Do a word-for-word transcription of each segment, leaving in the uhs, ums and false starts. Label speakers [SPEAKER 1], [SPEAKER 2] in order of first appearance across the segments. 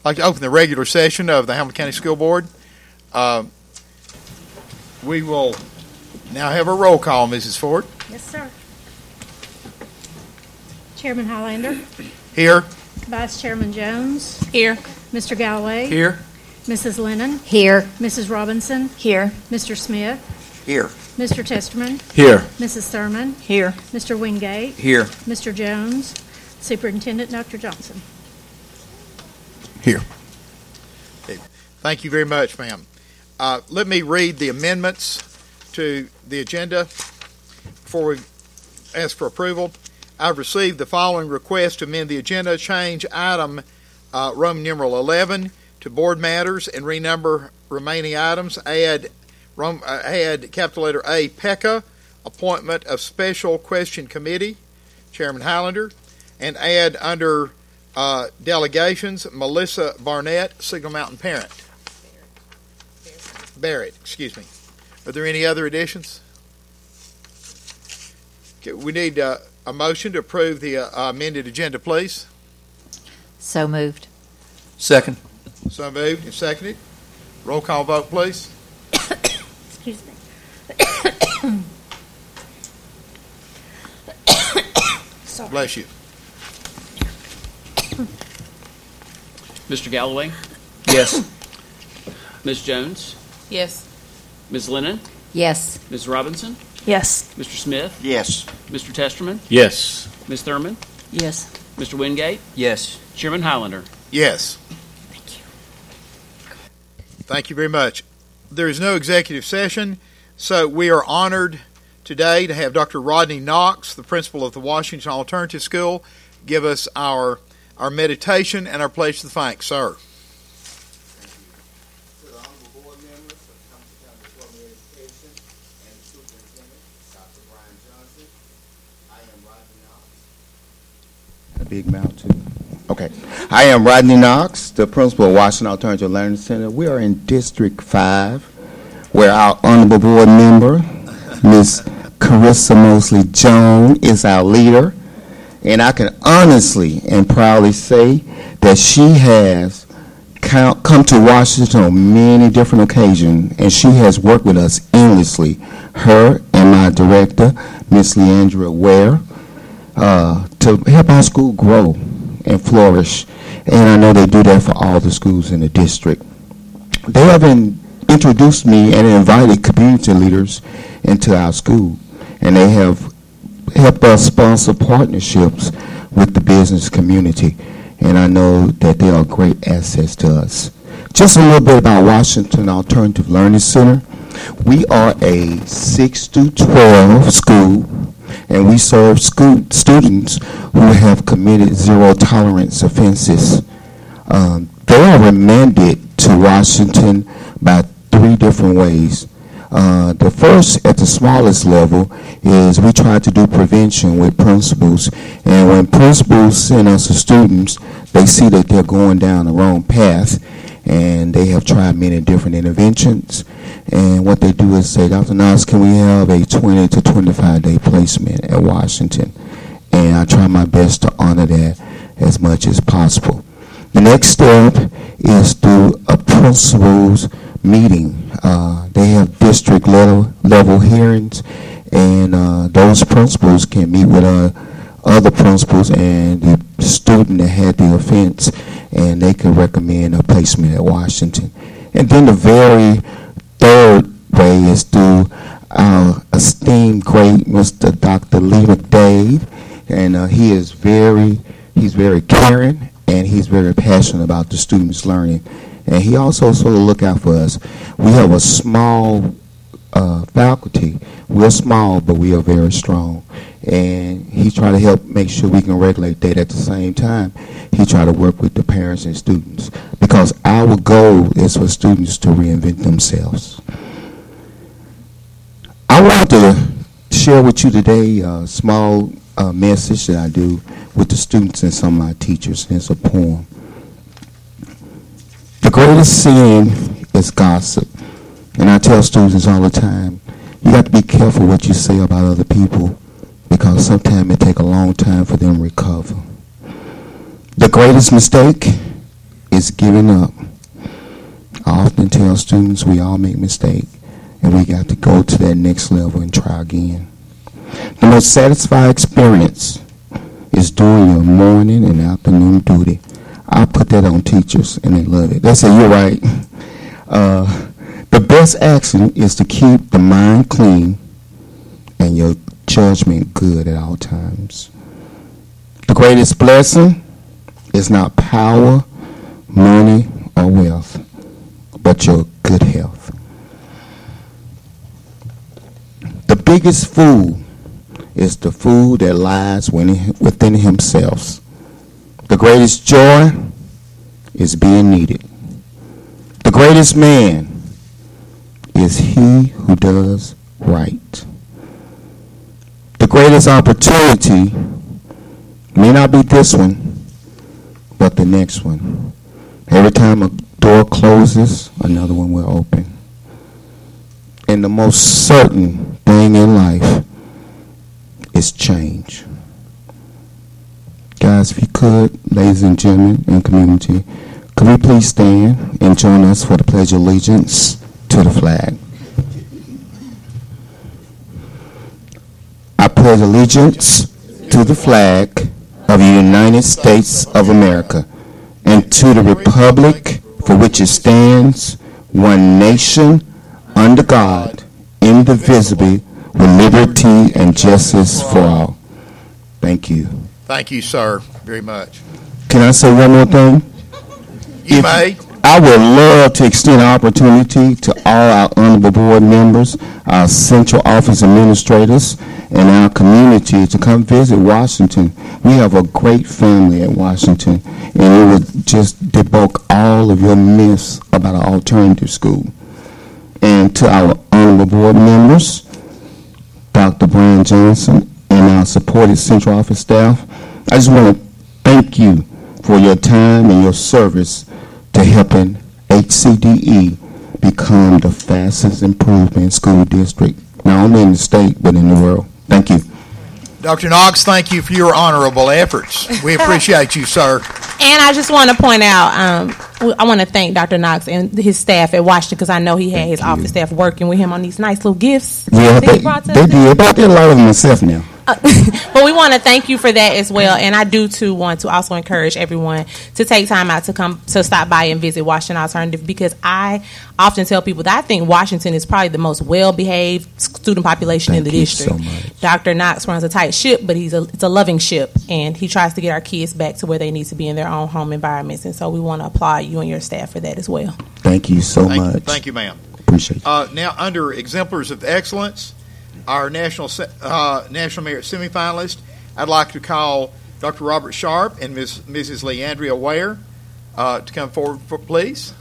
[SPEAKER 1] I'd like to open the regular session of the Hamilton County School Board. Uh, we will now have a roll call, Missus Ford.
[SPEAKER 2] Yes, sir. Chairman Highlander.
[SPEAKER 1] Here.
[SPEAKER 2] Vice Chairman Jones.
[SPEAKER 3] Here.
[SPEAKER 2] Mister Galloway.
[SPEAKER 1] Here.
[SPEAKER 2] Missus Lennon.
[SPEAKER 3] Here.
[SPEAKER 2] Missus Robinson.
[SPEAKER 3] Here.
[SPEAKER 2] Mister Smith.
[SPEAKER 4] Here.
[SPEAKER 2] Mister Testerman.
[SPEAKER 4] Here.
[SPEAKER 2] Missus Thurman.
[SPEAKER 3] Here.
[SPEAKER 2] Mister Wingate.
[SPEAKER 4] Here.
[SPEAKER 2] Mister Jones. Superintendent Doctor Johnson.
[SPEAKER 4] Here.
[SPEAKER 1] Okay. Thank you very much, ma'am. Uh, let me read the amendments to the agenda before we ask for approval. I've received the following request to amend the agenda: change item uh, Roman numeral eleven to board matters and renumber remaining items. Add, Rome, uh, add capital letter A, P E C A, appointment of special question committee, Chairman Highlander, and add under uh, delegations Melissa Barnett, Signal Mountain parent. Barrett, excuse me. Are there any other additions? Okay, we need uh, a motion to approve the uh, amended agenda, please.
[SPEAKER 3] So moved.
[SPEAKER 4] Second.
[SPEAKER 1] So moved and seconded. Roll call vote, please.
[SPEAKER 2] Excuse me. Sorry.
[SPEAKER 1] Bless you.
[SPEAKER 5] Mister Galloway?
[SPEAKER 4] Yes.
[SPEAKER 5] Miz Jones?
[SPEAKER 3] Yes.
[SPEAKER 5] Miz Lennon?
[SPEAKER 3] Yes.
[SPEAKER 5] Miz Robinson?
[SPEAKER 3] Yes.
[SPEAKER 5] Mister Smith?
[SPEAKER 4] Yes.
[SPEAKER 5] Mister Testerman?
[SPEAKER 4] Yes.
[SPEAKER 5] Miz Thurman?
[SPEAKER 3] Yes.
[SPEAKER 5] Mister Wingate?
[SPEAKER 4] Yes.
[SPEAKER 5] Chairman Highlander?
[SPEAKER 1] Yes.
[SPEAKER 3] Thank you.
[SPEAKER 1] Thank you very much. There is no executive session, so we are honored today to have Doctor Rodney Knox, the principal of the Washington Alternative School, give us our our meditation and our pledge of thanks. Sir.
[SPEAKER 6] To the honorable board members of the Hamilton County Department of Education and the superintendent, Doctor Brian Johnson, I am Rodney Knox. A big mouth too. Okay. I am Rodney Knox, the principal of Washington Alternative Learning Center. We are in District five, where our honorable board member, Miz Carissa Mosley Jones, is our leader. And I can honestly and proudly say that she has come to Washington on many different occasions, and she has worked with us endlessly. Her and my director, Miss Leandra Ware, uh, to help our school grow and flourish. And I know they do that for all the schools in the district. They have in, introduced me and invited community leaders into our school, and they have help us sponsor partnerships with the business community, and I know that they are great assets to us. Just a little bit about Washington Alternative Learning Center. We are a six to twelve school, and we serve school students who have committed zero tolerance offenses. Um, they are remanded to Washington by three different ways. Uh, the first, at the smallest level, is we try to do prevention with principals. And when principals send us the students, they see that they're going down the wrong path, and they have tried many different interventions. And what they do is say, Doctor Knox, can we have a twenty to twenty-five day placement at Washington? And I try my best to honor that as much as possible. The next step is through a principal's meeting. Uh, they have district level, level hearings, and uh, those principals can meet with uh, other principals and the student that had the offense, and they can recommend a placement at Washington. And then the very third way is through our esteemed great Mister Doctor Lee McDade, and uh, he is very, he's very caring, and he's very passionate about the students' learning. And he also sort of look out for us. We have a small uh, faculty. We're small, but we are very strong. And he try to help make sure we can regulate that. At the same time, he try to work with the parents and students, because our goal is for students to reinvent themselves. I want to share with you today a small uh, message that I do with the students and some of my teachers, and it's a poem. The greatest sin is gossip. And I tell students all the time, you got to be careful what you say about other people, because sometimes it takes a long time for them to recover. The greatest mistake is is giving up. I often tell students we all make mistakes, and we got to go to that next level and try again. The most satisfying experience is doing your morning and afternoon duty. I put that on teachers, and they love it. They say, you're right. Uh, the best action is to keep the mind clean and your judgment good at all times. The greatest blessing is not power, money, or wealth, but your good health. The biggest fool is the fool that lies within himself. The greatest joy is being needed. The greatest man is he who does right. The greatest opportunity may not be this one, but the next one. Every time a door closes, another one will open. And the most certain thing in life is change. Guys, if you could, ladies and gentlemen and community, could we please stand and join us for the Pledge of Allegiance to the flag? I pledge allegiance to the flag of the United States of America and to the republic for which it stands, one nation, under God, indivisible, with liberty and justice for all. Thank you.
[SPEAKER 1] Thank you, sir, very much.
[SPEAKER 6] Can I say one more thing?
[SPEAKER 1] You
[SPEAKER 6] If-
[SPEAKER 1] may.
[SPEAKER 6] I would love to extend an opportunity to all our honorable board members, our central office administrators, and our community to come visit Washington. We have a great family at Washington, and it would just debunk all of your myths about an alternative school. And to our honorable board members, Doctor Brian Johnson, and our supported central office staff, I just want to thank you for your time and your service to helping H C D E become the fastest improvement school district, not only in the state, but in the world. Thank you.
[SPEAKER 1] Doctor Knox, thank you for your honorable efforts. We appreciate you, sir.
[SPEAKER 7] And I just want to point out, um, I want to thank Doctor Knox and his staff at Washington, because I know he had his
[SPEAKER 6] Thank
[SPEAKER 7] office
[SPEAKER 6] you.
[SPEAKER 7] staff working with him on these nice little gifts.
[SPEAKER 6] Yeah,
[SPEAKER 7] that he
[SPEAKER 6] they,
[SPEAKER 7] brought to
[SPEAKER 6] they
[SPEAKER 7] us.
[SPEAKER 6] did, but I did a lot of them myself now.
[SPEAKER 7] Uh, but we want to thank you for that as well, and I do too want to also encourage everyone to take time out to come to stop by and visit Washington Alternative, because I often tell people that I think Washington is probably the most well-behaved student population in
[SPEAKER 6] Thank
[SPEAKER 7] the
[SPEAKER 6] you
[SPEAKER 7] district.
[SPEAKER 6] so much.
[SPEAKER 7] Doctor Knox runs a tight ship, but he's a it's a loving ship, and he tries to get our kids back to where they need to be in their own home environments. And so we want to applaud you and your staff for that as well.
[SPEAKER 6] Thank you so
[SPEAKER 1] Thank,
[SPEAKER 6] much.
[SPEAKER 1] thank you, ma'am.
[SPEAKER 6] Appreciate it.
[SPEAKER 1] Uh, now, under exemplars of excellence, our national se- uh, national merit semifinalist, I'd like to call Doctor Robert Sharp and Miz Missus Leandria Ware uh, to come forward, for, please.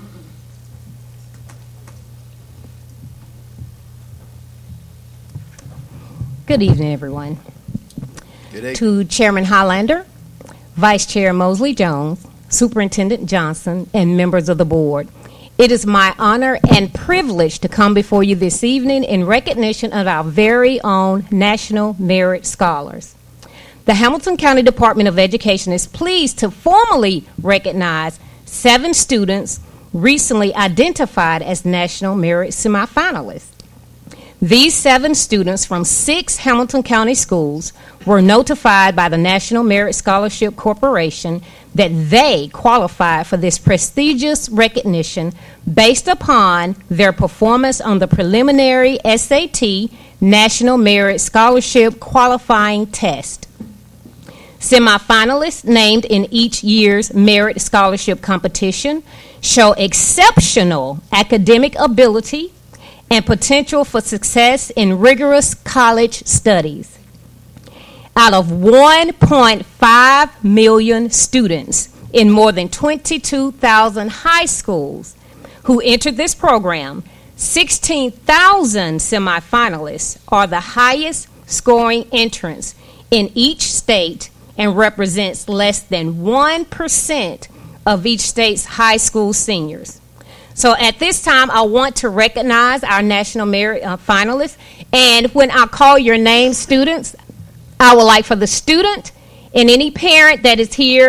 [SPEAKER 8] Good evening, everyone.
[SPEAKER 1] Good evening.
[SPEAKER 8] To Chairman Highlander, Vice Chair Mosley Jones, Superintendent Johnson, and members of the board, it is my honor and privilege to come before you this evening in recognition of our very own National Merit Scholars. The Hamilton County Department of Education is pleased to formally recognize seven students recently identified as National Merit semifinalists. These seven students from six Hamilton County schools were notified by the National Merit Scholarship Corporation that they qualified for this prestigious recognition based upon their performance on the preliminary S A T National Merit Scholarship Qualifying Test. Semifinalists named in each year's Merit Scholarship competition show exceptional academic ability and potential for success in rigorous college studies. Out of one point five million students in more than twenty-two thousand high schools who entered this program, sixteen thousand semifinalists are the highest scoring entrants in each state and represents less than one percent of each state's high school seniors. So at this time, I want to recognize our National Merit uh, finalists. And when I call your name, students, I would like for the student and any parent that is here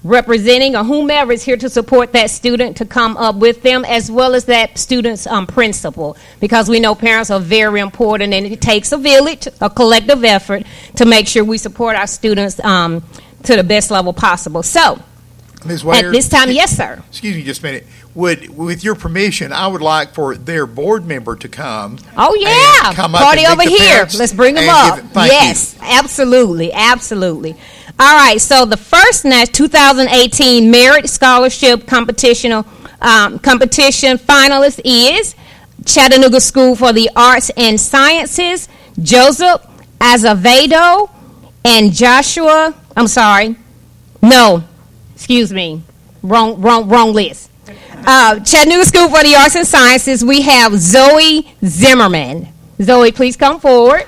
[SPEAKER 8] representing or whomever is here to support that student to come up with them, as well as that student's um, principal, because we know parents are very important, and it takes a village, a collective effort, to make sure we support our students um, to the best level possible. So,
[SPEAKER 1] Miz Ware,
[SPEAKER 8] at this time, yes, sir.
[SPEAKER 1] Excuse me just a minute. Would, with your permission, I would like for their board member to come.
[SPEAKER 8] Oh, yeah.
[SPEAKER 1] and come up
[SPEAKER 8] Party
[SPEAKER 1] and
[SPEAKER 8] over
[SPEAKER 1] meet the
[SPEAKER 8] here.
[SPEAKER 1] parents
[SPEAKER 8] Let's bring them
[SPEAKER 1] and
[SPEAKER 8] up.
[SPEAKER 1] give it- thank
[SPEAKER 8] Yes,
[SPEAKER 1] you.
[SPEAKER 8] absolutely. Absolutely. All right. So the first Nash twenty eighteen Merit Scholarship Competition, um, competition finalist is Chattanooga School for the Arts and Sciences, Joseph Azevedo and Joshua. I'm sorry. No. Excuse me. Wrong, wrong, wrong list. Uh, Chattanooga School for the Arts and Sciences, we have Zoe Zimmerman. Zoe, please come forward.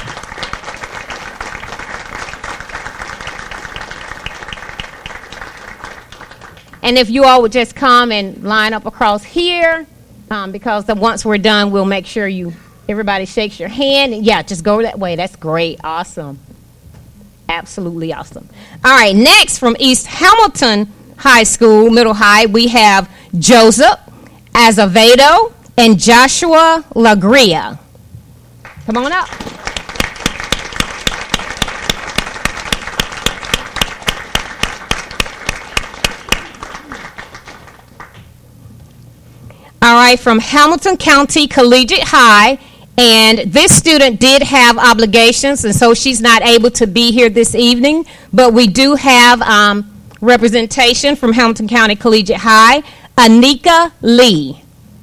[SPEAKER 8] And if you all would just come and line up across here, um, because the, once we're done, we'll make sure you everybody shakes your hand. And yeah, just go that way. That's great. Awesome. Absolutely awesome. All right, next from East Hamilton High School, Middle High, we have Joseph Azevedo and Joshua Lagria. Come on up. All right, from Hamilton County Collegiate High, and this student did have obligations, and so she's not able to be here this evening, but we do have um, representation from Hamilton County Collegiate High, Anika Lee.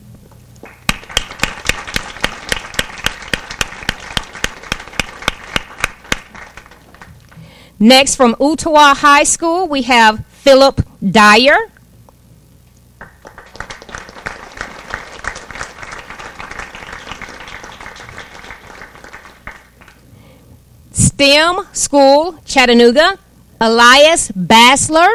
[SPEAKER 8] Next, from Ottawa High School, we have Philip Dyer. STEM School, Chattanooga, Elias Bassler.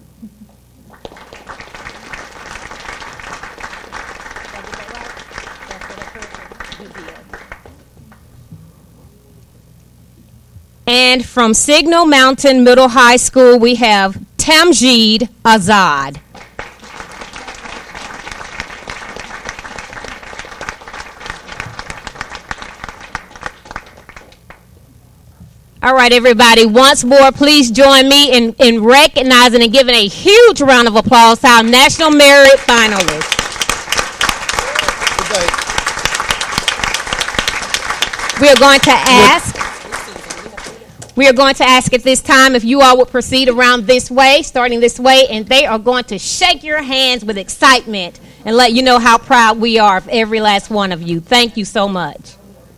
[SPEAKER 8] And from Signal Mountain Middle High School, we have Tamjid Azad. All right, everybody, once more, please join me in, in recognizing and giving a huge round of applause to our National Merit finalists. We are going to ask, we are going to ask at this time if you all would proceed around this way, starting this way, and they are going to shake your hands with excitement and let you know how proud we are of every last one of you. Thank you so much.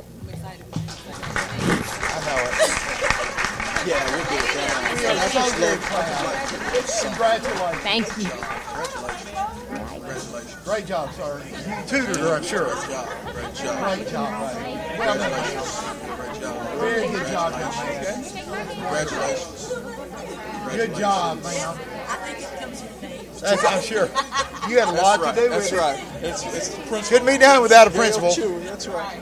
[SPEAKER 1] Congratulations.
[SPEAKER 8] Thank you.
[SPEAKER 1] Great job, sir. You tutored her, I'm sure. Great job. Great job. Great job, buddy. Well done. Great job. Very good job, young man. Congratulations. Good job, ma'am. That's, I'm sure. You had a lot
[SPEAKER 9] right.
[SPEAKER 1] to do
[SPEAKER 9] That's
[SPEAKER 1] with
[SPEAKER 9] right.
[SPEAKER 1] it.
[SPEAKER 9] It's, it's the principal.
[SPEAKER 1] Couldn't be done without a principal.
[SPEAKER 9] Yeah, sure. That's right.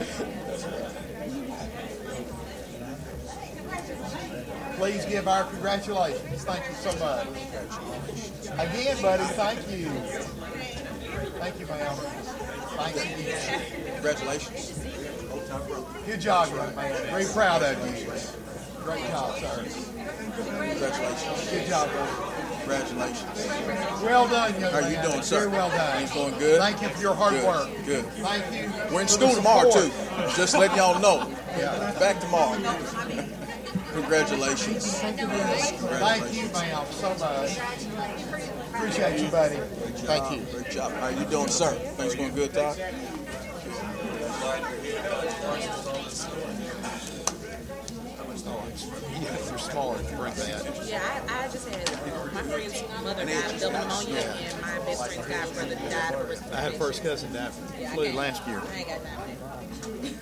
[SPEAKER 1] Please give our congratulations. Thank you so much. Again, buddy, thank you. Thank you, ma'am. Thank you.
[SPEAKER 9] Congratulations.
[SPEAKER 1] Good job, young man. Very proud of you. Great job, sir.
[SPEAKER 9] Congratulations.
[SPEAKER 1] Good job, buddy.
[SPEAKER 9] Congratulations.
[SPEAKER 1] Well done, young
[SPEAKER 9] How are
[SPEAKER 1] man.
[SPEAKER 9] you doing, sir?
[SPEAKER 1] Very well done.
[SPEAKER 9] You doing good?
[SPEAKER 1] Thank you for your hard
[SPEAKER 9] Good,
[SPEAKER 1] work.
[SPEAKER 9] good.
[SPEAKER 1] Thank you.
[SPEAKER 9] We're in
[SPEAKER 1] for
[SPEAKER 9] school
[SPEAKER 1] the
[SPEAKER 9] tomorrow,
[SPEAKER 1] support.
[SPEAKER 9] too. Just letting y'all know.
[SPEAKER 1] Yeah.
[SPEAKER 9] Back tomorrow. Congratulations.
[SPEAKER 1] Thank you, ma'am, so much. Appreciate you, buddy. Thank you.
[SPEAKER 9] Great job. How are you doing, sir? Things going good, Todd?
[SPEAKER 1] Yeah, they're smaller than that.
[SPEAKER 7] Yeah, I, I just had my friend's mother died of double pneumonia, and my best friend's god brother died of respiratory.
[SPEAKER 1] I had a first cousin die from
[SPEAKER 7] Yeah, I
[SPEAKER 1] flu
[SPEAKER 7] can't-
[SPEAKER 1] last year.
[SPEAKER 7] I ain't got time for that.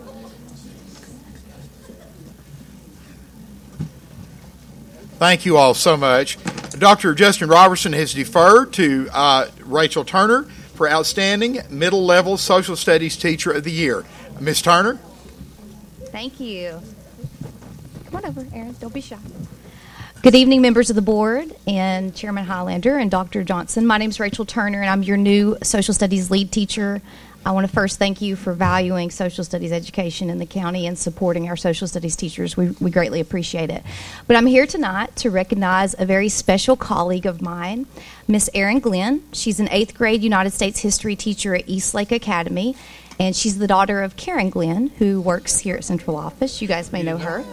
[SPEAKER 1] Thank you all so much. Doctor Justin Robertson has deferred to uh, Rachel Turner for Outstanding Middle Level Social Studies Teacher of the Year. Miz Turner?
[SPEAKER 10] Thank you. Come on over, Aaron. Don't be shy. Good evening, members of the board and Chairman Highlander and Doctor Johnson. My name is Rachel Turner, and I'm your new social studies lead teacher. I want to first thank you for valuing social studies education in the county and supporting our social studies teachers. We, we greatly appreciate it. But I'm here tonight to recognize a very special colleague of mine, Miss Erin Glenn. She's an eighth grade United States history teacher at Eastlake Academy, and she's the daughter of Karen Glenn, who works here at Central Office. You guys may know her.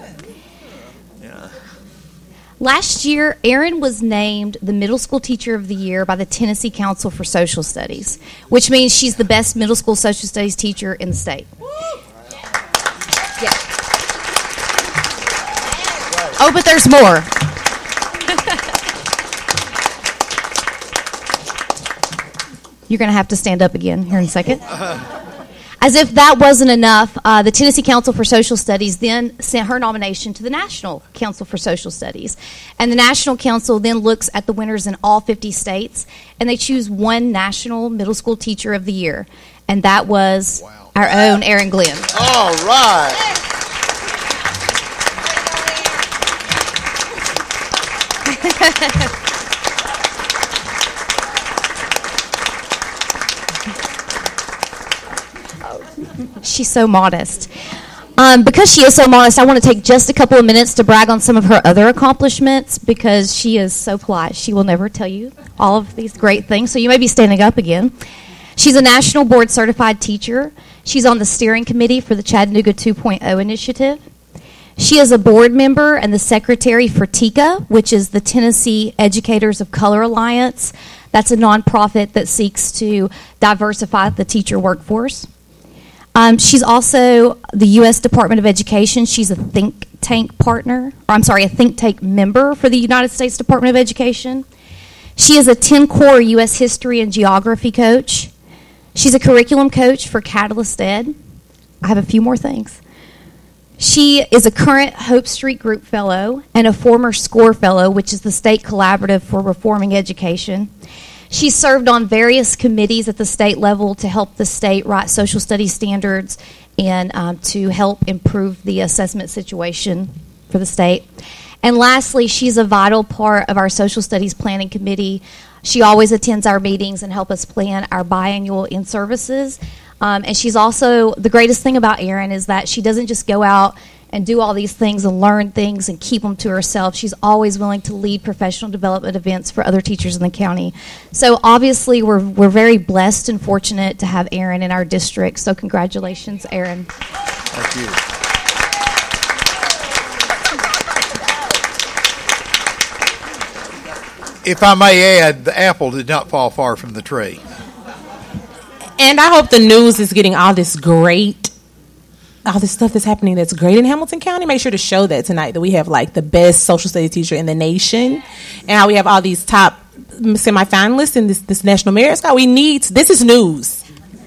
[SPEAKER 10] Last year, Erin was named the Middle School Teacher of the Year by the Tennessee Council for Social Studies, which means she's the best middle school social studies teacher in the state. Yeah. Oh, but there's more. You're going to have to stand up again here in a second. As if that wasn't enough, uh, the Tennessee Council for Social Studies then sent her nomination to the National Council for Social Studies. And the National Council then looks at the winners in all fifty states, and they choose one National Middle School Teacher of the Year. And that was wow. our own Erin Glenn.
[SPEAKER 1] All right.
[SPEAKER 10] She's so modest. Um, because she is so modest, I want to take just a couple of minutes to brag on some of her other accomplishments because she is so polite. She will never tell you all of these great things, so you may be standing up again. She's a national board certified teacher. She's on the steering committee for the Chattanooga two point oh initiative. She is a board member and the secretary for TECA, which is the Tennessee Educators of Color Alliance. That's a nonprofit that seeks to diversify the teacher workforce. Um, she's also the U S Department of Education. She's a think tank partner, or I'm sorry, a think tank member for the United States Department of Education. She is a ten-core U S history and geography coach. She's a curriculum coach for Catalyst Ed. I have a few more things. She is a current Hope Street Group Fellow and a former SCORE Fellow, which is the State Collaborative for Reforming Education. She served on various committees at the state level to help the state write social studies standards and um, to help improve the assessment situation for the state. And lastly, she's a vital part of our social studies planning committee. She always attends our meetings and helps us plan our biannual in-services. Um, and she's also, the greatest thing about Erin is that she doesn't just go out and do all these things and learn things and keep them to herself. She's always willing to lead professional development events for other teachers in the county. So obviously we're we're very blessed and fortunate to have Erin in our district. So congratulations, Erin.
[SPEAKER 1] Thank you. If I may add, the apple did not fall far from the tree.
[SPEAKER 7] And I hope the news is getting all this great all this stuff that's happening that's great in Hamilton County. Make sure to show that tonight, that we have like the best social studies teacher in the nation, and how we have all these top semifinalists in this, this National Merit Scout. We need, this is news.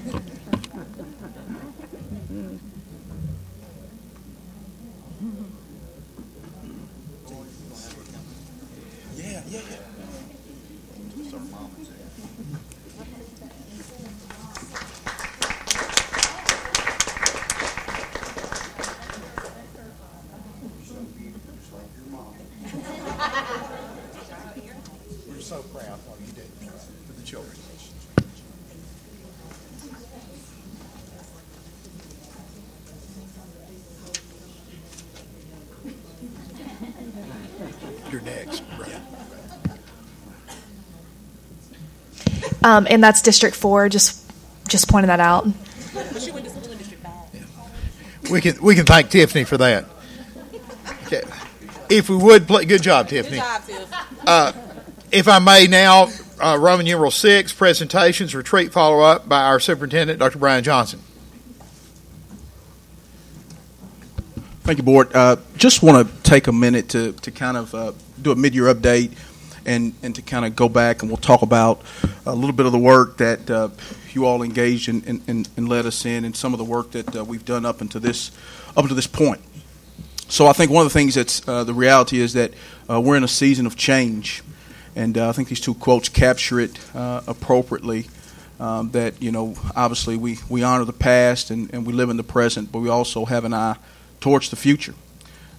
[SPEAKER 11] Um, and that's District four, just just pointing that out.
[SPEAKER 1] We can we can thank Tiffany for that. Okay. If we would, play, good job, Tiffany. Good job, Tiff. Uh, if I may now, uh, Roman numeral six, presentations, retreat follow-up by our superintendent, Doctor Brian Johnson.
[SPEAKER 4] Thank you, Board. Uh, just want to take a minute to, to kind of uh, do a mid-year update and, and to kind of go back, and we'll talk about a little bit of the work that uh, you all engaged in, in, in, and led us in, and some of the work that uh, we've done up until this up until this point. So I think one of the things that's uh, the reality is that uh, we're in a season of change, and uh, I think these two quotes capture it uh, appropriately. Um, that, you know, obviously we, we honor the past and, and we live in the present, but we also have an eye towards the future.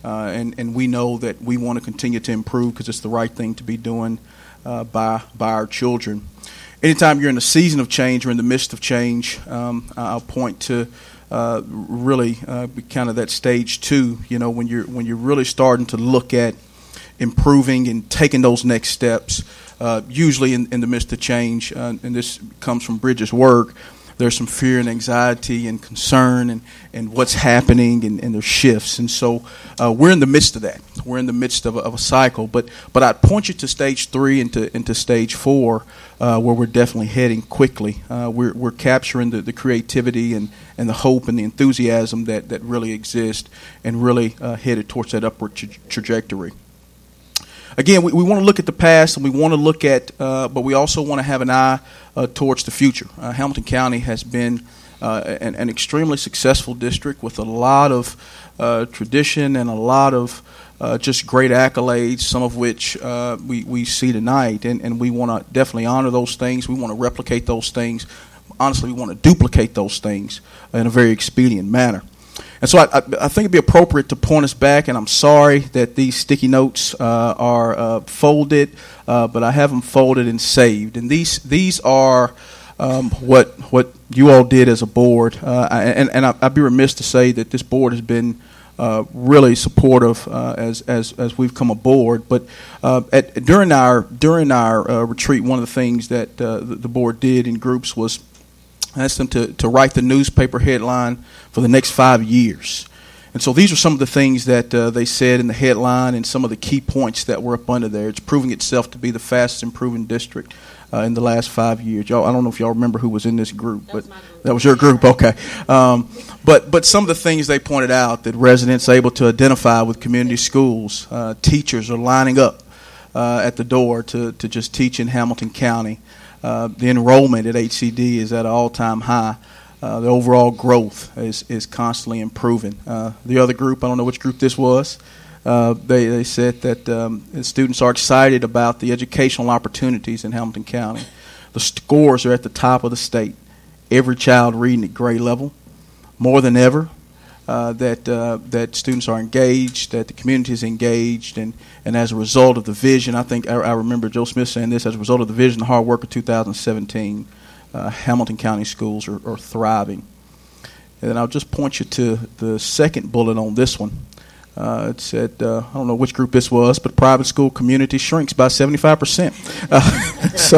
[SPEAKER 4] Uh, and, and we know that we want to continue to improve because it's the right thing to be doing uh, by, by our children. Anytime you're in a season of change or in the midst of change, um, I'll point to uh, really uh, kind of that stage two, you know, when you're, when you're really starting to look at improving and taking those next steps, uh, usually in, in the midst of change, uh, and this comes from Bridget's work. There's some fear and anxiety and concern and, and what's happening and, and there's shifts. And so uh, we're in the midst of that. We're in the midst of a, of a cycle. But but I'd point you to stage three and to, into stage four uh, where we're definitely heading quickly. Uh, we're we're capturing the, the creativity and, and the hope and the enthusiasm that, that really exist and really uh, headed towards that upward tra- trajectory. Again, we, we want to look at the past and we want to look at, uh, but we also want to have an eye uh, towards the future. Uh, Hamilton County has been uh, an, an extremely successful district with a lot of uh, tradition and a lot of uh, just great accolades, some of which uh, we, we see tonight. And, and we want to definitely honor those things. We want to replicate those things. Honestly, we want to duplicate those things in a very expedient manner. And so I, I, I think it'd be appropriate to point us back, and I'm sorry that these sticky notes uh, are uh, folded, uh, but I have them folded and saved. And these these are um, what what you all did as a board. Uh, and and I, I'd be remiss to say that this board has been uh, really supportive uh, as as as we've come aboard. But uh, at, during our during our uh, retreat, one of the things that uh, the, the board did in groups was asked them to, to write the newspaper headline for the next five years. And so these are some of the things that uh, they said in the headline and some of the key points that were up under there. It's proving itself to be the fastest improving district uh, in the last five years. Y'all, I don't know if y'all remember who was in this group, but that was your group, okay. Um, but but some of the things they pointed out, that residents are able to identify with community schools, uh, teachers are lining up uh, at the door to, to just teach in Hamilton County. Uh, the enrollment at H C D is at an all-time high. Uh, the overall growth is, is constantly improving. Uh, the other group, I don't know which group this was, uh, they, they said that um, the students are excited about the educational opportunities in Hamilton County. The scores are at the top of the state. Every child reading at grade level, more than ever. Uh, that uh, that students are engaged, that the community is engaged, and, and as a result of the vision, I think I, I remember Joe Smith saying this, as a result of the vision, the hard work of two thousand seventeen, uh, Hamilton County schools are, are thriving. And then I'll just point you to the second bullet on this one. Uh, it said, uh, I don't know which group this was, but private school community shrinks by seventy-five percent. Uh, so,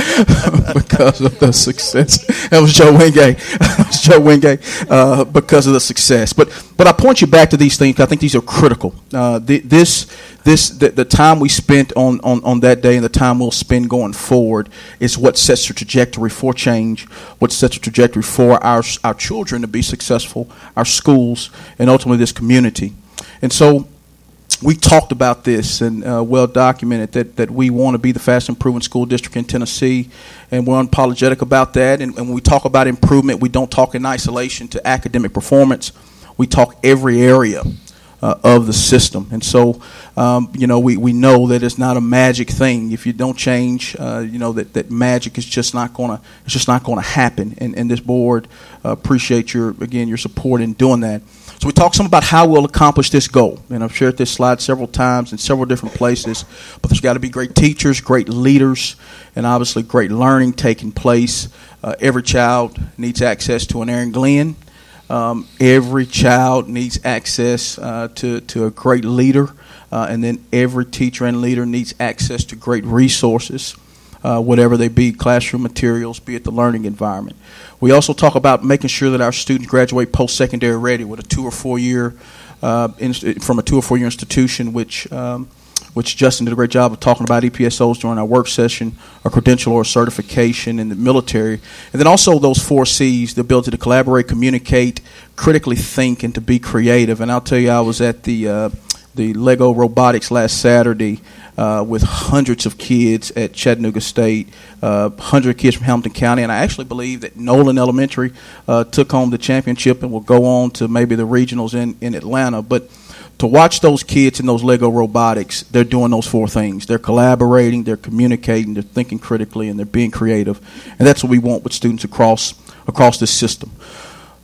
[SPEAKER 4] because of the success. That was Joe Wingate. That was Joe Wingate, uh, because of the success. But but I point you back to these things. I think these are critical. Uh, the, this this the, the time we spent on, on, on that day and the time we'll spend going forward is what sets the trajectory for change, what sets the trajectory for our our children to be successful, our schools, and ultimately this community. And so we talked about this and uh, well documented that, that we want to be the fast improving school district in Tennessee, and we're unapologetic about that. And, and when we talk about improvement, we don't talk in isolation to academic performance. We talk every area uh, of the system. And so, um, you know, we, we know that it's not a magic thing. If you don't change, uh, you know, that, that magic is just not going to it's just not going to happen. And, and this board uh, appreciates your, again, your support in doing that. So we talked some about how we'll accomplish this goal, and I've shared this slide several times in several different places, but there's got to be great teachers, great leaders, and obviously great learning taking place. Uh, every child needs access to an Aaron Glenn. Um, every child needs access uh, to, to a great leader, uh, and then every teacher and leader needs access to great resources. Uh, whatever they be, classroom materials, be it the learning environment. We also talk about making sure that our students graduate post-secondary ready with a two or four year, uh, in, from a two or four year institution, which um, which Justin did a great job of talking about E P S Os during our work session, a credential or a certification in the military. And then also those four C's, the ability to collaborate, communicate, critically think, and to be creative. And I'll tell you, I was at the uh, the Lego Robotics last Saturday uh, with hundreds of kids at Chattanooga State, uh, hundreds of kids from Hamilton County, and I actually believe that Nolan Elementary uh, took home the championship and will go on to maybe the regionals in, in Atlanta. But to watch those kids in those Lego Robotics, they're doing those four things. They're collaborating, they're communicating, they're thinking critically, and they're being creative. And that's what we want with students across across this system.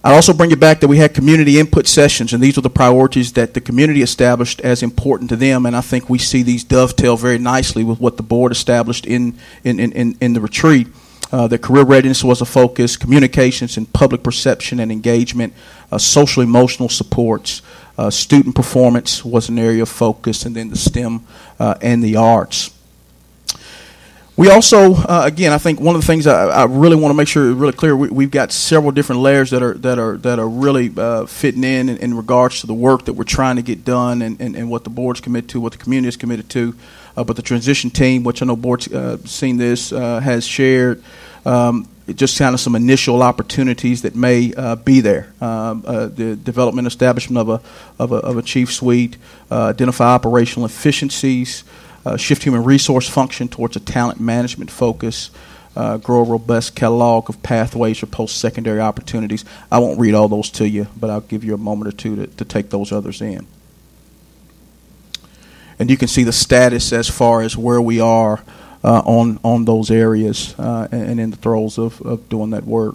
[SPEAKER 4] I'd also bring it back that we had community input sessions, and these are the priorities that the community established as important to them, and I think we see these dovetail very nicely with what the board established in, in, in, in the retreat. Uh, that career readiness was a focus, communications and public perception and engagement, uh, social emotional supports, uh, student performance was an area of focus, and then the STEM uh, and the arts. We also, uh, again, I think one of the things I, I really want to make sure is really clear, we, we've got several different layers that are that are that are really uh, fitting in, in in regards to the work that we're trying to get done, and, and, and what the board's committed to, what the community is committed to. Uh, but the transition team, which I know board's uh, seen this, uh, has shared um, just kind of some initial opportunities that may uh, be there. Um, uh, the development establishment of a of a, of a chief suite, uh, identify operational efficiencies. Uh, shift human resource function towards a talent management focus, uh, grow a robust catalog of pathways for post-secondary opportunities. I won't read all those to you, but I'll give you a moment or two to, to take those others in. And you can see the status as far as where we are uh, on, on those areas uh, and, and in the throes of, of doing that work.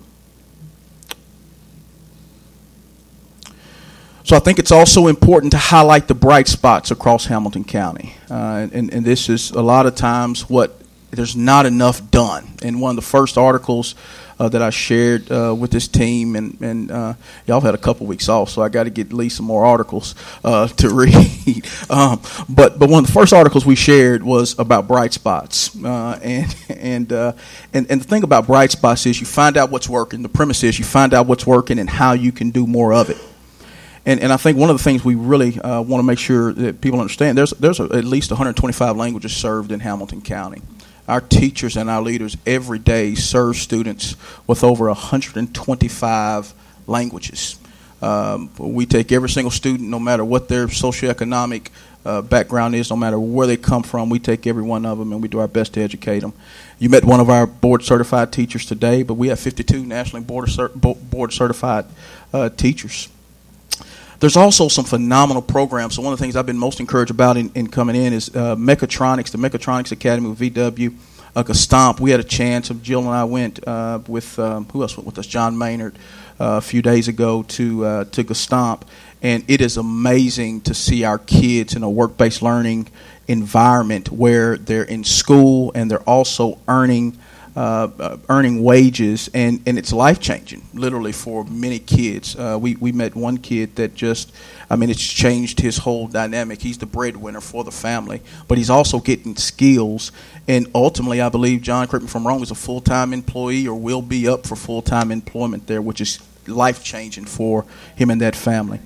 [SPEAKER 4] So I think it's also important to highlight the bright spots across Hamilton County. Uh, and, and this is a lot of times what there's not enough done. And one of the first articles uh, that I shared uh, with this team, and, and uh, y'all had a couple weeks off, so I got to get at least some more articles uh, to read. um, but but one of the first articles we shared was about bright spots. Uh, and, and, uh, and, and the thing about bright spots is you find out what's working. The premise is you find out what's working and how you can do more of it. And, and I think one of the things we really uh, want to make sure that people understand, there's there's a, at least one hundred twenty-five languages served in Hamilton County. Our teachers and our leaders every day serve students with over one hundred twenty-five languages. Um, we take every single student, no matter what their socioeconomic uh, background is, no matter where they come from, we take every one of them and we do our best to educate them. You met one of our board-certified teachers today, but we have fifty-two nationally board-certified uh, teachers. There's also some phenomenal programs. So one of the things I've been most encouraged about in, in coming in is uh, Mechatronics, the Mechatronics Academy with V W, uh, Gestamp. We had a chance, of Jill and I went uh, with, um, who else went with us? John Maynard uh, a few days ago to, uh, to Gestamp. And it is amazing to see our kids in a work-based learning environment where they're in school and they're also earning Uh, uh, earning wages, and, and it's life-changing, literally, for many kids. Uh, we, we met one kid that just, I mean, it's changed his whole dynamic. He's the breadwinner for the family, but he's also getting skills, and ultimately, I believe, John, correct me if I'm wrong, is a full-time employee or will be up for full-time employment there, which is life-changing for him and that family.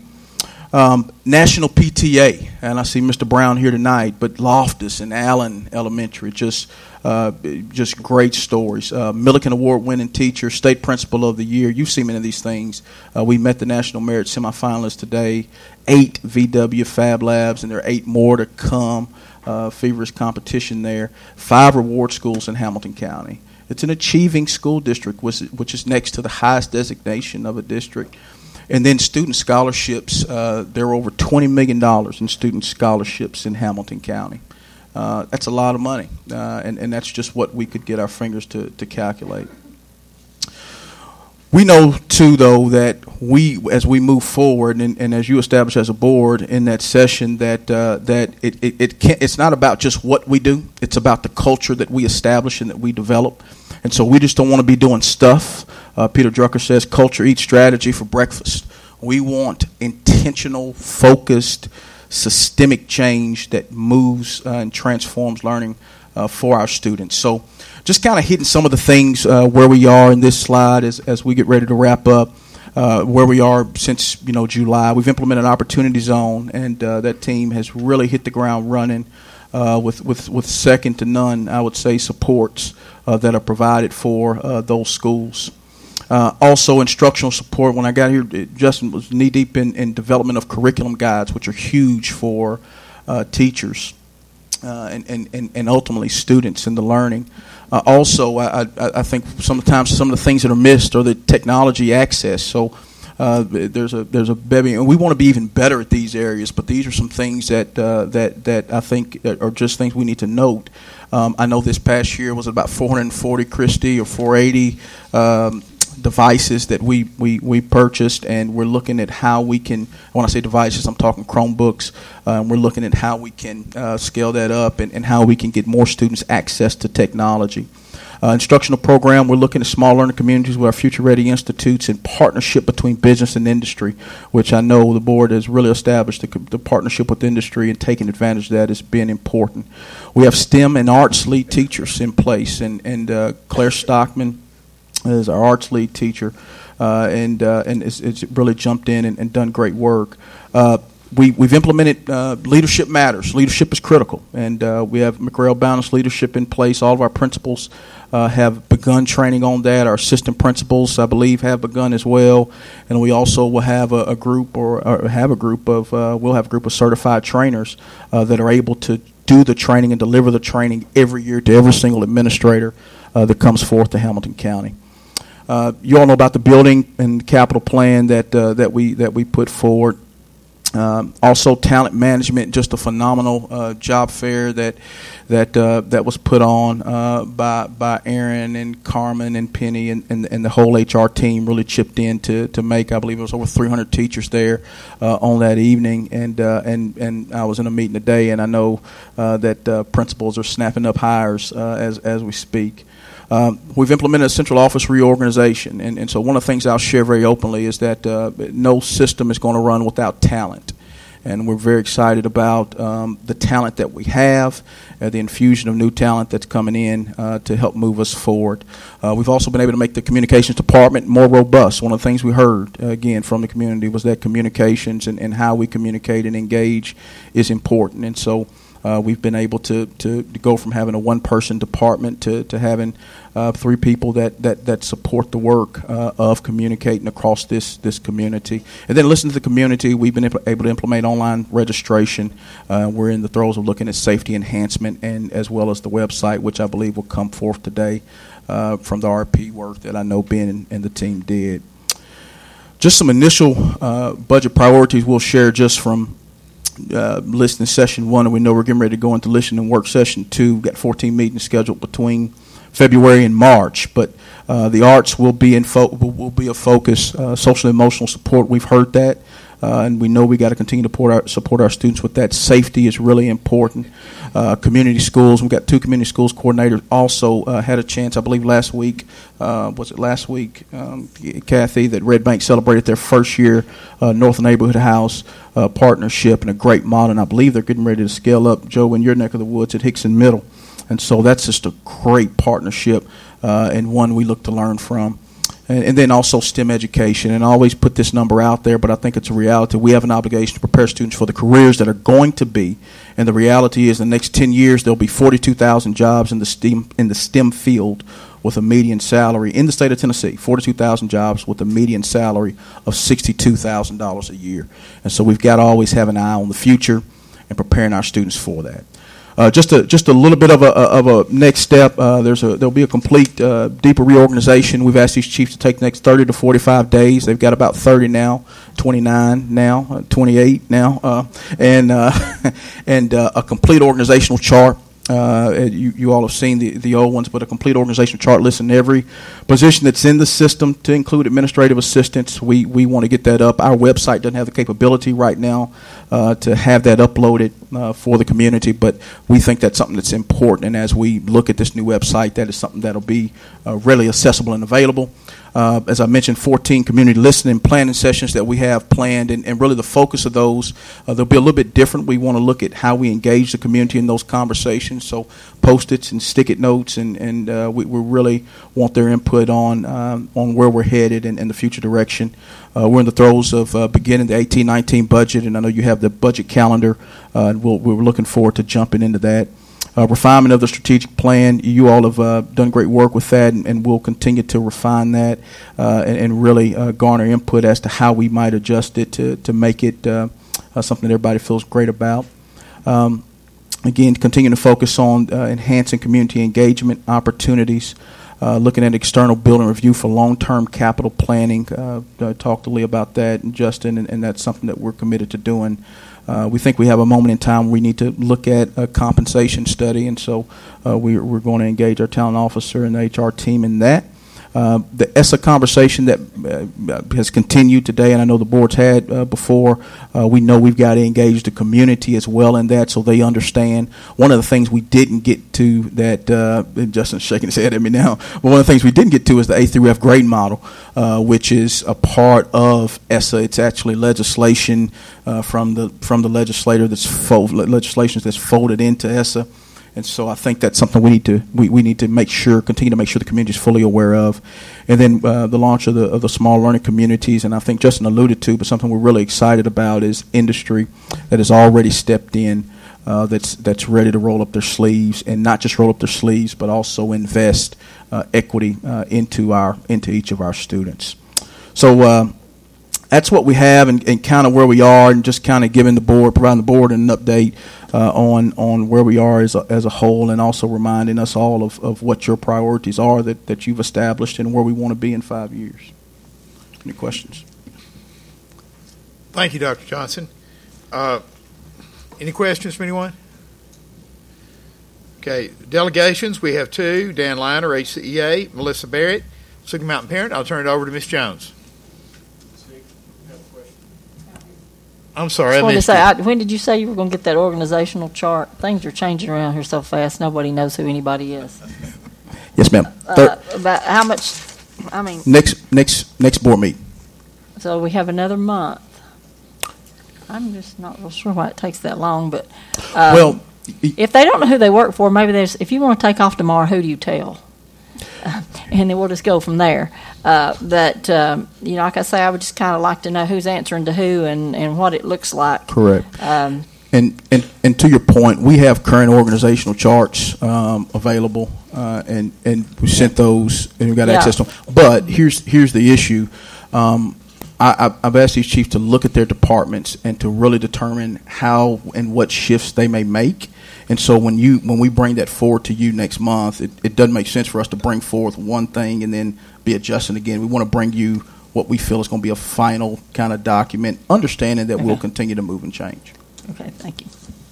[SPEAKER 4] Um, National P T A, and I see Mister Brown here tonight, but Loftus and Allen Elementary, just uh, just great stories. Uh, Milliken Award-winning teacher, state principal of the year. You've seen many of these things. Uh, we met the National Merit semifinalists today. Eight V W Fab Labs, and there are eight more to come. Uh, feverish competition there. Five reward schools in Hamilton County. It's an achieving school district, which, which is next to the highest designation of a district. And then student scholarships, uh, there are over twenty million dollars in student scholarships in Hamilton County. Uh, that's a lot of money, uh, and, and that's just what we could get our fingers to, to calculate. We know, too, though, that we, as we move forward, and, and as you establish as a board in that session, that uh, that it, it, it can't, it's not about just what we do. It's about the culture that we establish and that we develop. And so we just don't want to be doing stuff. Uh, Peter Drucker says, culture eats strategy for breakfast. We want intentional, focused, systemic change that moves uh, and transforms learning uh, for our students. So just kind of hitting some of the things uh, where we are in this slide as, as we get ready to wrap up, uh, where we are since, you know, July. We've implemented an opportunity zone, and uh, that team has really hit the ground running uh, with, with, with second to none, I would say, supports uh, that are provided for uh, those schools. Uh, also, instructional support. When I got here, Justin was knee-deep in, in development of curriculum guides, which are huge for uh, teachers uh, and, and, and ultimately students in the learning. Uh, also, I, I, I think sometimes some of the things that are missed are the technology access. So uh, there's a there's a bevy, and we want to be even better at these areas. But these are some things that uh, that that I think are just things we need to note. Um, I know this past year was about four hundred forty, Christy, or four hundred eighty. Um, devices that we, we, we purchased, and we're looking at how we can, when I say devices, I'm talking Chromebooks, uh, we're looking at how we can uh, scale that up and, and how we can get more students access to technology. Uh, instructional program, we're looking at small learning communities with our Future Ready Institutes and partnership between business and industry, which I know the board has really established the, the partnership with industry, and taking advantage of that has been important. We have STEM and arts lead teachers in place, and, and uh, Claire Stockman is our arts lead teacher, uh, and uh, and it's, it's really jumped in and, and done great work. Uh, We, we've implemented uh, Leadership Matters. Leadership is critical, and uh, we have McRae Balanced Leadership in place. All of our principals uh, have begun training on that. Our assistant principals, I believe, have begun as well, and we also will have a, a group, or, or have a group of, uh, we'll have a group of certified trainers uh, that are able to do the training and deliver the training every year to every single administrator uh, that comes forth to Hamilton County. Uh, you all know about the building and capital plan that uh, that we that we put forward. Um, also, talent management, just a phenomenal uh, job fair that that uh, that was put on uh, by by Aaron and Carmen and Penny and, and, and the whole H R team really chipped in to, to make. I believe it was over three hundred teachers there uh, on that evening, and uh, and and I was in a meeting today, and I know uh, that uh, principals are snapping up hires uh, as as we speak. Um, we've implemented a central office reorganization, and, and so one of the things I'll share very openly is that uh, no system is going to run without talent. And we're very excited about um, the talent that we have, uh, the infusion of new talent that's coming in uh, to help move us forward. Uh, we've also been able to make the communications department more robust. One of the things we heard, uh, again, from the community was that communications and, and how we communicate and engage is important. And so Uh, we've been able to, to, to go from having a one-person department to, to having uh, three people that, that, that support the work uh, of communicating across this, this community. And then listen to the community. We've been able to implement online registration. Uh, we're in the throes of looking at safety enhancement, and as well as the website, which I believe will come forth today uh, from the R P work that I know Ben and, and the team did. Just some initial uh, budget priorities we'll share just from Uh, listening session one, and we know we're getting ready to go into listening work session two. We've got fourteen meetings scheduled between February and March, but uh, the arts will be in fo- will, will be a focus. Uh, social and emotional support, we've heard that, uh, and we know we got to continue to support our, support our students with that. Safety is really important. Uh, community schools, we've got two community schools coordinators. Also uh, had a chance, I believe last week, uh, was it last week, um, Kathy, that Red Bank celebrated their first year uh, North Neighborhood House uh, partnership, and a great model. And I believe they're getting ready to scale up, Joe, in your neck of the woods at Hickson Middle. And so that's just a great partnership uh, and one we look to learn from. And, and then also STEM education. And I always put this number out there, but I think it's a reality. We have an obligation to prepare students for the careers that are going to be. And the reality is, in the next ten years, there'll be forty-two thousand jobs in the STEM in the STEM field with a median salary in the state of Tennessee. forty-two thousand jobs with a median salary of sixty-two thousand dollars a year. And so we've got to always have an eye on the future and preparing our students for that. Uh, just a just a little bit of a of a next step. Uh, there's a there'll be a complete uh, deeper reorganization. We've asked these chiefs to take the next thirty to forty-five days. They've got about thirty now, twenty-nine now, uh, twenty-eight now, uh, and uh, and uh, a complete organizational chart. Uh, you, you all have seen the, the old ones, but a complete organizational chart listing every position that's in the system, to include administrative assistants. We we want to get that up. Our website doesn't have the capability right now uh, to have that uploaded uh, for the community, but we think that's something that's important. And as we look at this new website, that is something that'll be uh, readily accessible and available. Uh, as I mentioned, fourteen community listening and planning sessions that we have planned, and, and really the focus of those, uh, they'll be a little bit different. We want to look at how we engage the community in those conversations, so Post-its and stick-it notes, and, and uh, we, we really want their input on um, on where we're headed and, and the future direction. Uh, we're in the throes of uh, beginning the eighteen nineteen budget, and I know you have the budget calendar, uh, and we'll, we're looking forward to jumping into that. Uh, refinement of the strategic plan. You all have uh, done great work with that, and, and we'll continue to refine that uh, and, and really uh, garner input as to how we might adjust it to, to make it uh, uh, something that everybody feels great about. Um, again, continue to focus on uh, enhancing community engagement opportunities, uh, looking at external building review for long-term capital planning. Uh, I talked to Lee about that, and Justin, and, and that's something that we're committed to doing. Uh, we think we have a moment in time where we need to look at a compensation study, and so uh, we're, we're going to engage our talent officer and the H R team in that. Uh, the E S S A conversation that uh, has continued today, and I know the board's had uh, before, uh, we know we've got to engage the community as well in that so they understand. One of the things we didn't get to that, uh, Justin's shaking his head at me now, but one of the things we didn't get to is the A through F grade model, uh, which is a part of E S S A. It's actually legislation uh, from the from the legislator that's fold, legislation that's folded into E S S A. And so I think that's something we need to we, we need to make sure, continue to make sure the community is fully aware of. And then uh, the launch of the of the small learning communities, and I think Justin alluded to, but something we're really excited about is industry that has already stepped in, uh, that's that's ready to roll up their sleeves, and not just roll up their sleeves, but also invest uh, equity uh, into our into each of our students. So. Uh, That's what we have, and, and kind of where we are, and just kind of giving the board, providing the board an update uh, on on where we are as a, as a whole, and also reminding us all of, of what your priorities are that, that you've established and where we want to be in five years. Any questions?
[SPEAKER 1] Thank you, Doctor Johnson. Uh, any questions from anyone? Okay, delegations, we have two, Dan Liner, H C E A, Melissa Barrett, Signal Mountain Parent. I'll turn it over to Miz Jones. I'm sorry,
[SPEAKER 12] I
[SPEAKER 1] I
[SPEAKER 12] wanted to
[SPEAKER 1] missed
[SPEAKER 12] say,
[SPEAKER 1] you.
[SPEAKER 12] I, when did you say you were going to get that organizational chart? Things are changing around here so fast, nobody knows who anybody is.
[SPEAKER 4] Yes, ma'am.
[SPEAKER 12] Uh, about how much, I mean,
[SPEAKER 4] Next next next board meeting.
[SPEAKER 12] so we have another month. I'm just not real sure why it takes that long, but um,
[SPEAKER 4] Well,
[SPEAKER 12] if they don't know who they work for, maybe there's, if you want to take off tomorrow, who do you tell? Uh, and then we'll just go from there. Uh, but, um, you know, like I say, I would just kind of like to know who's answering to who and, and what it looks like.
[SPEAKER 4] Correct.
[SPEAKER 12] Um,
[SPEAKER 4] And, and and to your point, we have current organizational charts um, available, uh, and and we sent those, and we've got
[SPEAKER 12] Yeah.
[SPEAKER 4] access to them. But here's here's the issue. Um, I, I- I've asked these chiefs to look at their departments and to really determine how and what shifts they may make. And so when you when we bring that forward to you next month, it, it doesn't make sense for us to bring forth one thing and then be adjusting again. We want to bring you what we feel is going to be a final kind of document, understanding that we'll
[SPEAKER 12] Okay.
[SPEAKER 4] continue to move and change.
[SPEAKER 12] okay, thank you.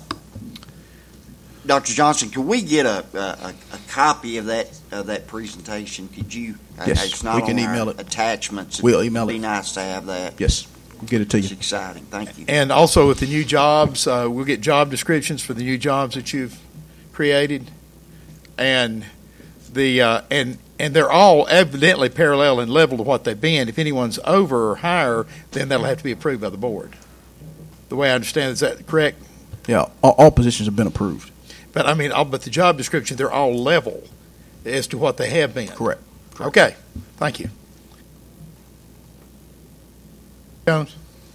[SPEAKER 6] Doctor Johnson, could we get a, a, a copy of that of that presentation? Could you?
[SPEAKER 4] Yes,
[SPEAKER 6] it's not
[SPEAKER 4] we can
[SPEAKER 6] on our
[SPEAKER 4] email it.
[SPEAKER 6] Attachments.
[SPEAKER 4] We'll email
[SPEAKER 6] It'd
[SPEAKER 4] it.
[SPEAKER 6] be nice to have that.
[SPEAKER 4] Yes, we'll get it to
[SPEAKER 6] It's
[SPEAKER 4] you.
[SPEAKER 6] exciting. Thank you.
[SPEAKER 1] And also with the new jobs, uh, we'll get job descriptions for the new jobs that you've created, and the uh, and and they're all evidently parallel in level to what they've been. If anyone's over or higher, then that'll have to be approved by the board. The way I understand it, is that correct?
[SPEAKER 4] Yeah, all, all positions have been approved.
[SPEAKER 1] But I mean, all, but the job description, they're all level as to what they have been.
[SPEAKER 4] Correct.
[SPEAKER 1] Okay, thank you. Jones.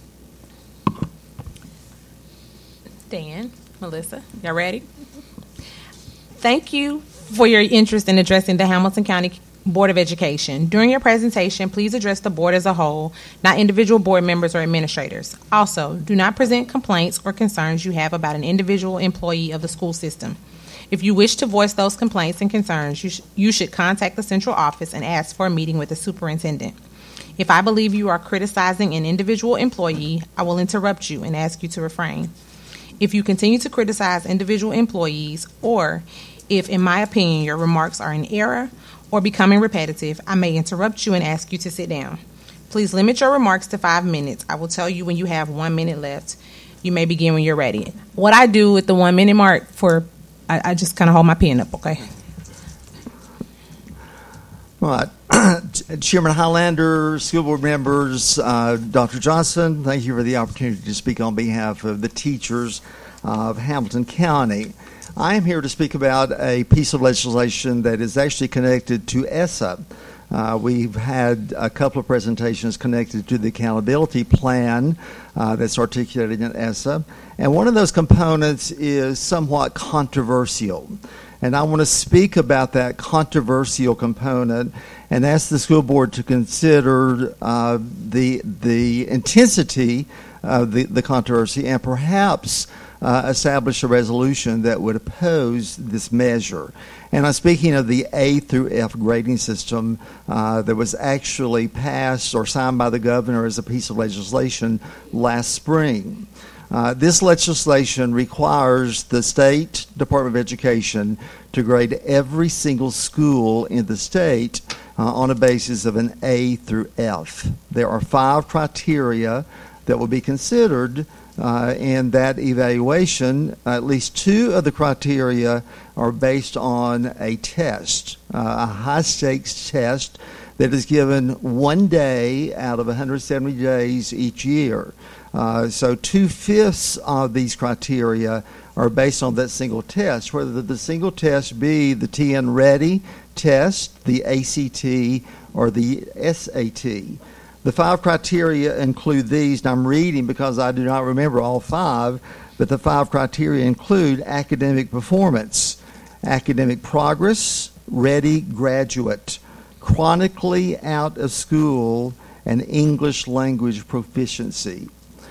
[SPEAKER 7] Dan, Melissa, y'all ready? Thank you for your interest in addressing the Hamilton County Board of Education. During your presentation, please address the board as a whole, not individual board members or administrators. Also, do not present complaints or concerns you have about an individual employee of the school system. If you wish to voice those complaints and concerns, you, sh- you should contact the central office and ask for a meeting with the superintendent. If I believe you are criticizing an individual employee, I will interrupt you and ask you to refrain. If you continue to criticize individual employees, or if, in my opinion, your remarks are in error or becoming repetitive, I may interrupt you and ask you to sit down. Please limit your remarks to five minutes. I will tell you when you have one minute left. You may begin when you're ready. What I do with the one minute mark for, I, I just kind of hold my pen up, okay?
[SPEAKER 13] Right. Chairman Highlander, school board members, uh, Doctor Johnson, thank you for the opportunity to speak on behalf of the teachers of Hamilton County. I am here to speak about a piece of legislation that is actually connected to E S S A. Uh, we've had a couple of presentations connected to the accountability plan uh, that's articulated in E S S A, and one of those components is somewhat controversial. And I want to speak about that controversial component and ask the school board to consider uh, the the intensity of the, the controversy and perhaps uh, establish a resolution that would oppose this measure. And I'm speaking of the A through F grading system uh, that was actually passed or signed by the governor as a piece of legislation last spring. Uh, this legislation requires the State Department of Education to grade every single school in the state uh, on a basis of an A through F. There are five criteria that will be considered uh, in that evaluation. At least two of the criteria are based on a test, uh, a high-stakes test that is given one day out of one hundred seventy days each year. Uh, so two-fifths of these criteria are based on that single test, whether the single test be the T N Ready test, the A C T, or the S A T. The five criteria include these, and I'm reading because I do not remember all five, but the five criteria include academic performance, academic progress, ready graduate, chronically out of school, and English language proficiency.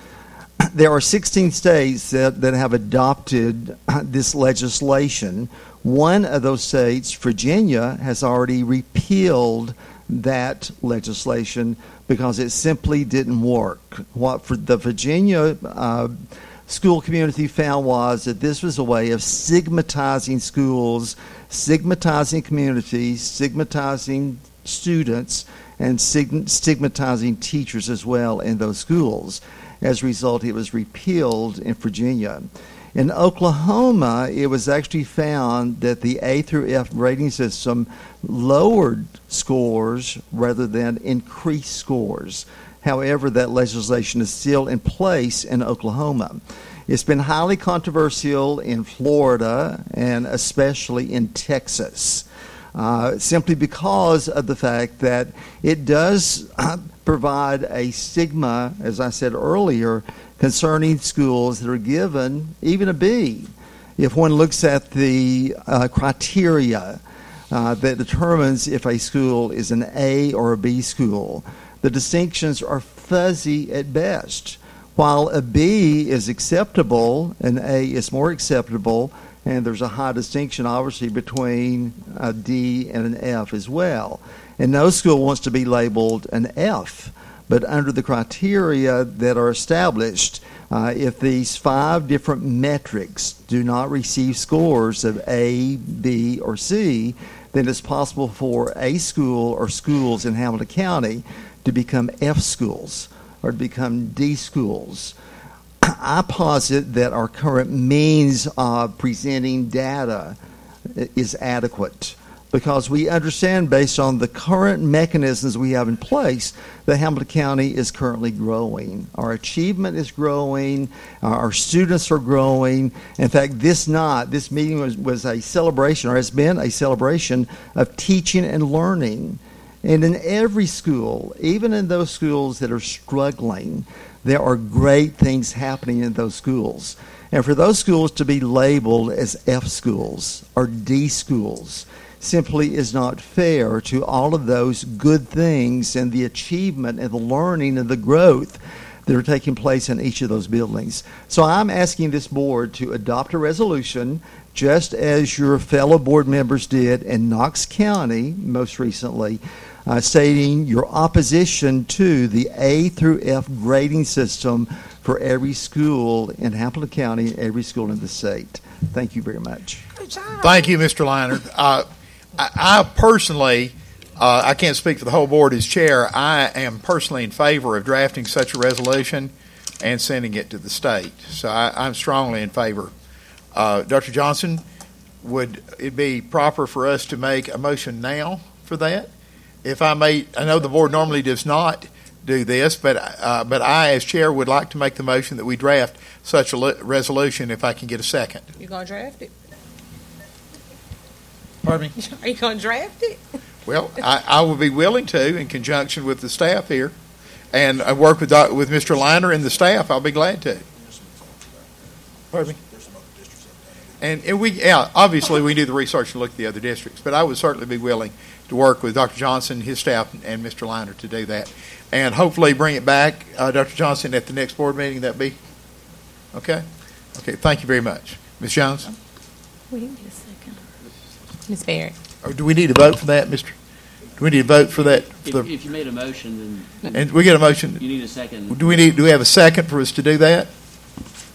[SPEAKER 13] There are sixteen states that, that have adopted this legislation. One of those states, Virginia, has already repealed that legislation because it simply didn't work. What for the Virginia uh, school community found was that this was a way of stigmatizing schools, stigmatizing communities, stigmatizing students, and stig- stigmatizing teachers as well in those schools. As a result, it was repealed in Virginia. In Oklahoma, it was actually found that the A through F grading system lowered scores rather than increased scores. However, that legislation is still in place in Oklahoma. It's been highly controversial in Florida and especially in Texas, uh, simply because of the fact that it does uh, provide a stigma, as I said earlier, concerning schools that are given even a B. If one looks at the uh, criteria uh, that determines if a school is an A or a B school, the distinctions are fuzzy at best. While a B is acceptable, an A is more acceptable, and there's a high distinction, obviously, between a D and an F as well. And no school wants to be labeled an F. But under the criteria that are established, uh, if these five different metrics do not receive scores of A, B, or C, then it's possible for a school or schools in Hamilton County to become F schools or to become D schools. I posit that our current means of presenting data is adequate because we understand, based on the current mechanisms we have in place, that Hamilton County is currently growing. Our achievement is growing. Our students are growing. In fact, this night, this meeting was, was a celebration, or has been a celebration of teaching and learning. And in every school, even in those schools that are struggling, there are great things happening in those schools. And for those schools to be labeled as F schools or D schools simply is not fair to all of those good things and the achievement and the learning and the growth that are taking place in each of those buildings. So I'm asking this board to adopt a resolution, just as your fellow board members did in Knox County most recently, Uh, stating your opposition to the A through F grading system for every school in Hamilton County, every school in the state. Thank you very much.
[SPEAKER 1] Thank you, Mister Liner. Uh, I, I personally, uh, I can't speak for the whole board as chair, I am personally in favor of drafting such a resolution and sending it to the state. So I, I'm strongly in favor. Uh, Doctor Johnson, would it be proper for us to make a motion now for that? If I may, I know the board normally does not do this, but uh, but I, as chair, would like to make the motion that we draft such a le- resolution if I can get a second.
[SPEAKER 7] You gonna draft it?
[SPEAKER 1] Pardon me?
[SPEAKER 7] Are you gonna draft it?
[SPEAKER 1] Well, I, I will be willing to, in conjunction with the staff here, and I work with Doc, with Mister Liner and the staff. I'll be glad to. Pardon me? And, and we, yeah, obviously we do the research and look at the other districts, but I would certainly be willing to work with Doctor Johnson, his staff, and Mister Liner to do that. And hopefully bring it back, uh, Doctor Johnson, at the next board meeting. That be okay? Okay, thank you very much. Miz Jones?
[SPEAKER 2] We didn't get a second.
[SPEAKER 7] Miz Barrett.
[SPEAKER 1] Or do we need a vote for that, Mister? Do we need a vote for that? For
[SPEAKER 5] If,
[SPEAKER 1] the,
[SPEAKER 5] if you made a motion, then
[SPEAKER 1] and we get a motion.
[SPEAKER 5] you need a second.
[SPEAKER 1] Do we need? Do we have a second for us to do that?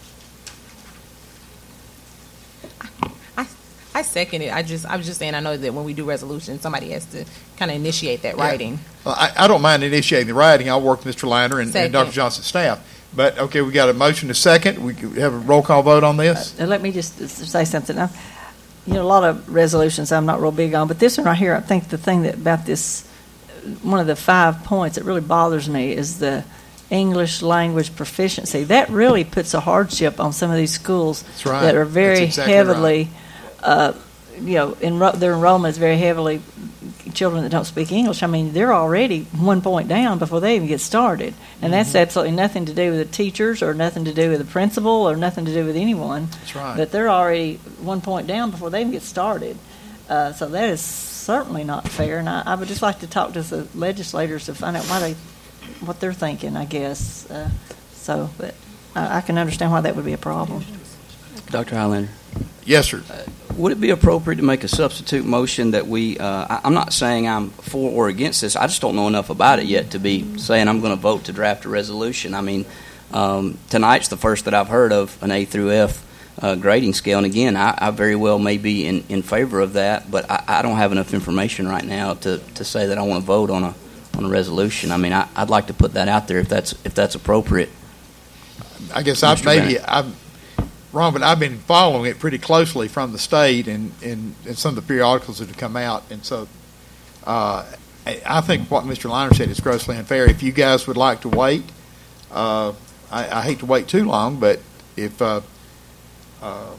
[SPEAKER 7] I second it. I just, I was just saying, I know that when we do resolutions, somebody has to kind of initiate that
[SPEAKER 1] Yeah.
[SPEAKER 7] writing.
[SPEAKER 1] Well, I, I don't mind initiating the writing. I'll work with Mister Lander and, and
[SPEAKER 7] Second.
[SPEAKER 1] Doctor Johnson's staff. But, okay, we got a motion to second. We could have a roll call vote on this.
[SPEAKER 12] Uh, let me just say something. Now, you know, a lot of resolutions I'm not real big on, but this one right here, I think the thing that about this, one of the five points that really bothers me is the English language proficiency. That really puts a hardship on some of these schools
[SPEAKER 1] That's right.
[SPEAKER 12] that are very
[SPEAKER 1] That's exactly
[SPEAKER 12] heavily, uh, you know, enro- their enrollment is very heavily children that don't speak English. I mean, they're already one point down before they even get started. And that's
[SPEAKER 1] Mm-hmm.
[SPEAKER 12] absolutely nothing to do with the teachers or nothing to do with the principal or nothing to do with anyone.
[SPEAKER 1] That's right.
[SPEAKER 12] But they're already one point down before they even get started. Uh, so that is certainly not fair. And I, I would just like to talk to the legislators to find out why they, what they're thinking, I guess. Uh, so, but I, I can understand why that would be a problem.
[SPEAKER 14] Doctor Highlander,
[SPEAKER 1] Yes, sir.
[SPEAKER 14] would it be appropriate to make a substitute motion that we, uh, I, I'm not saying I'm for or against this, I just don't know enough about it yet to be saying I'm going to vote to draft a resolution. I mean, um, tonight's the first that I've heard of an A through F uh, grading scale, and again, I, I very well may be in, in favor of that, but I, I don't have enough information right now to, to say that I want to vote on a on a resolution. I mean, I, I'd like to put that out there if that's if that's appropriate.
[SPEAKER 1] I guess I
[SPEAKER 14] Mister
[SPEAKER 1] maybe
[SPEAKER 14] Bennett.
[SPEAKER 1] I'm wrong, but I've been following it pretty closely from the state and, and, and some of the periodicals that have come out, and so uh, I, I think what Mister Liner said is grossly unfair. If you guys would like to wait, uh, I, I hate to wait too long, but if uh, uh,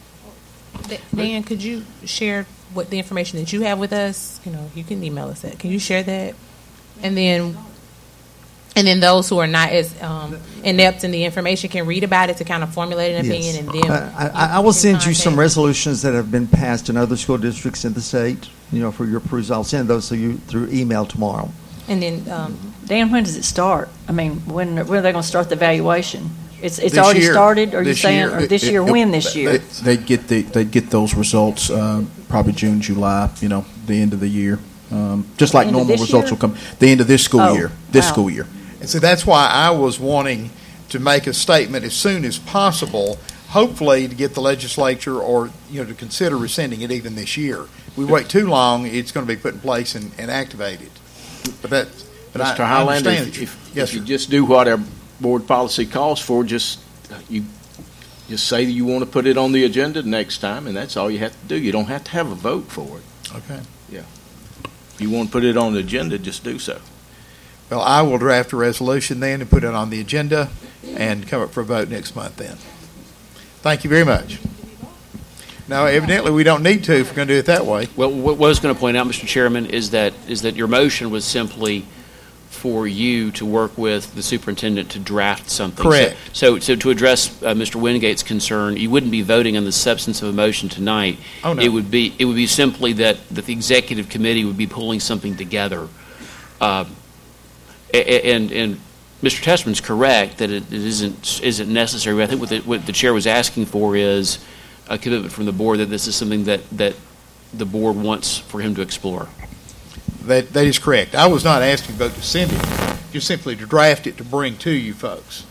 [SPEAKER 7] Dan, could you share what the information that you have with us? You know, you can email us that. Can you share that? And then, and then those who are not as um, inept in the information can read about it to kind of formulate an opinion,
[SPEAKER 13] Yes.
[SPEAKER 7] and then
[SPEAKER 13] Uh, I, I, I will
[SPEAKER 7] can
[SPEAKER 13] send you some
[SPEAKER 7] contact-
[SPEAKER 13] resolutions that have been passed in other school districts in the state, you know, for your perusal. I'll send those to you through email tomorrow.
[SPEAKER 7] And then, um,
[SPEAKER 12] Dan, when does it start? I mean, when, when are they going to start the evaluation? It's, it's
[SPEAKER 1] This
[SPEAKER 12] already
[SPEAKER 1] year.
[SPEAKER 12] started, or you
[SPEAKER 1] This
[SPEAKER 12] saying,
[SPEAKER 1] year.
[SPEAKER 12] or this
[SPEAKER 1] It-
[SPEAKER 12] year,
[SPEAKER 1] it-
[SPEAKER 12] when this year?
[SPEAKER 4] They get the they get those results uh, probably June, July. You know, the end of the year. Um, just like
[SPEAKER 12] End of
[SPEAKER 4] normal
[SPEAKER 12] this
[SPEAKER 4] results
[SPEAKER 12] year?
[SPEAKER 4] will come the end of this school
[SPEAKER 12] Oh,
[SPEAKER 4] year. This
[SPEAKER 12] wow.
[SPEAKER 4] school year.
[SPEAKER 1] and so that's why I was wanting to make a statement as soon as possible, hopefully to get the legislature or, you know, to consider rescinding it even this year. We wait too long, it's going to be put in place and, and activated. But that, but I,
[SPEAKER 15] Mister
[SPEAKER 1] I
[SPEAKER 15] Highlander,
[SPEAKER 1] understand
[SPEAKER 15] if,
[SPEAKER 1] that you,
[SPEAKER 15] if,
[SPEAKER 1] yes,
[SPEAKER 15] if you
[SPEAKER 1] sir.
[SPEAKER 15] just do what our board policy calls for, just uh, you just say that you want to put it on the agenda next time, and that's all you have to do. You don't have to have a vote for it.
[SPEAKER 1] Okay.
[SPEAKER 15] If you want to put it on the agenda, just do so.
[SPEAKER 1] Well, I will draft a resolution then and put it on the agenda and come up for a vote next month then. Thank you very much. Now, evidently, we don't need to if we're going to do it that way.
[SPEAKER 5] Well, what what I was going to point out, Mister Chairman, is that is that your motion was simply for you to work with the superintendent to draft something.
[SPEAKER 1] Correct.
[SPEAKER 5] So, so, so to address uh, Mister Wingate's concern, you wouldn't be voting on the substance of a motion tonight.
[SPEAKER 1] Oh, no.
[SPEAKER 5] It would be it would be simply that, that the executive committee would be pulling something together. Uh, a- a- and and Mister Testman's correct that it, it isn't isn't necessary. I think what the, what the chair was asking for is a commitment from the board that this is something that, that the board wants for him to explore.
[SPEAKER 1] That, that is correct. I was not asking vote to send it, just simply to draft it to bring to you folks.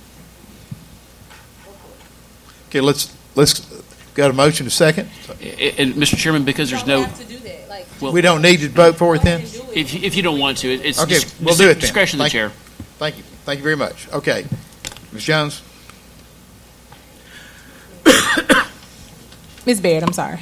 [SPEAKER 1] Okay, let's, let's, got a motion to second?
[SPEAKER 5] And, and Mister Chairman, because there's no, well,
[SPEAKER 1] We don't need to vote for it then?
[SPEAKER 5] if you, if you don't want to, it's
[SPEAKER 1] Okay,
[SPEAKER 5] dis-
[SPEAKER 1] we'll do it then.
[SPEAKER 5] discretion of the
[SPEAKER 1] Thank you.
[SPEAKER 5] chair.
[SPEAKER 1] Thank you. Thank you very much. Okay. Miz Jones?
[SPEAKER 7] Miz Baird, I'm sorry.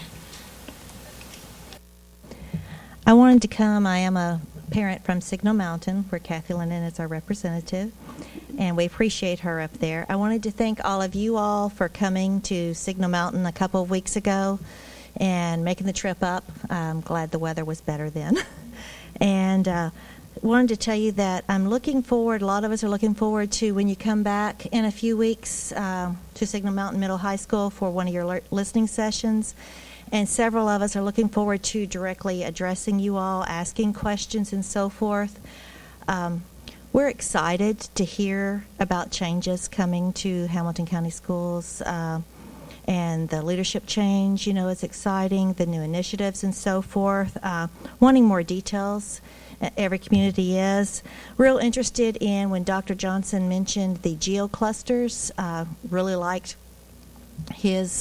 [SPEAKER 16] I wanted to come. I am a parent from Signal Mountain, where Kathy Lennon is our representative, and we appreciate her up there. I wanted to thank all of you all for coming to Signal Mountain a couple of weeks ago and making the trip up. I'm glad the weather was better then. and uh, wanted to tell you that I'm looking forward, a lot of us are looking forward to when you come back in a few weeks uh, to Signal Mountain Middle High School for one of your le- listening sessions. And several of us are looking forward to directly addressing you all, asking questions and so forth. Um, we're excited to hear about changes coming to Hamilton County Schools uh, and the leadership change, you know, is exciting, the new initiatives and so forth. Uh, wanting more details, every community is. Real interested in when Doctor Johnson mentioned the geoclusters, uh, really liked his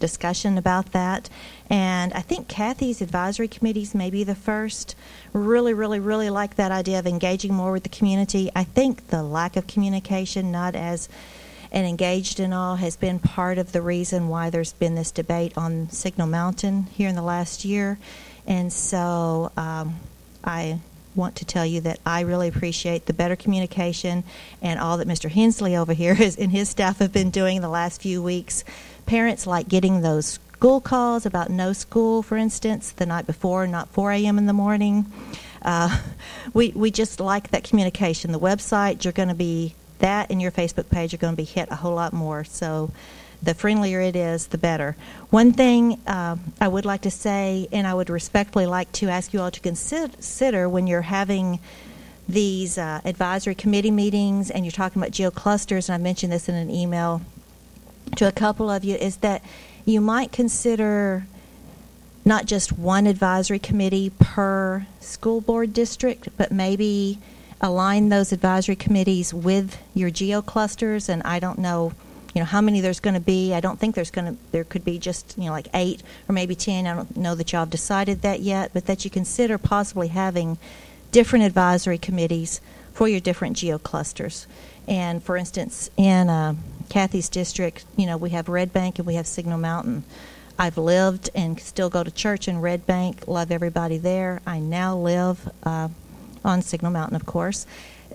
[SPEAKER 16] discussion about that. And I think Kathy's advisory committees may be the first. Really, really, really like that idea of engaging more with the community. I think the lack of communication, not as and engaged in all, has been part of the reason why there's been this debate on Signal Mountain here in the last year. And so um, I want to tell you that I really appreciate the better communication and all that Mister Hensley over here is, and his staff have been doing the last few weeks. Parents like getting those school calls about no school, for instance, the night before, not four a.m. in the morning. Uh, we, we just like that communication. The website, you're going to be, that and your Facebook page are going to be hit a whole lot more. So the friendlier it is, the better. One thing uh, I would like to say, and I would respectfully like to ask you all to consider when you're having these uh, advisory committee meetings and you're talking about geoclusters, and I mentioned this in an email to a couple of you, is that you might consider not just one advisory committee per school board district, but maybe align those advisory committees with your geoclusters. And I don't know, you know, how many there's going to be. I don't think there's going to, there could be just, you know, like eight or maybe ten. I don't know that y'all have decided that yet, but that you consider possibly having different advisory committees for your different geoclusters. And for instance, in uh, Kathy's district, you know, we have Red Bank and we have Signal Mountain. I've lived and still go to church in Red Bank, love everybody there. I now live uh, on Signal Mountain, of course.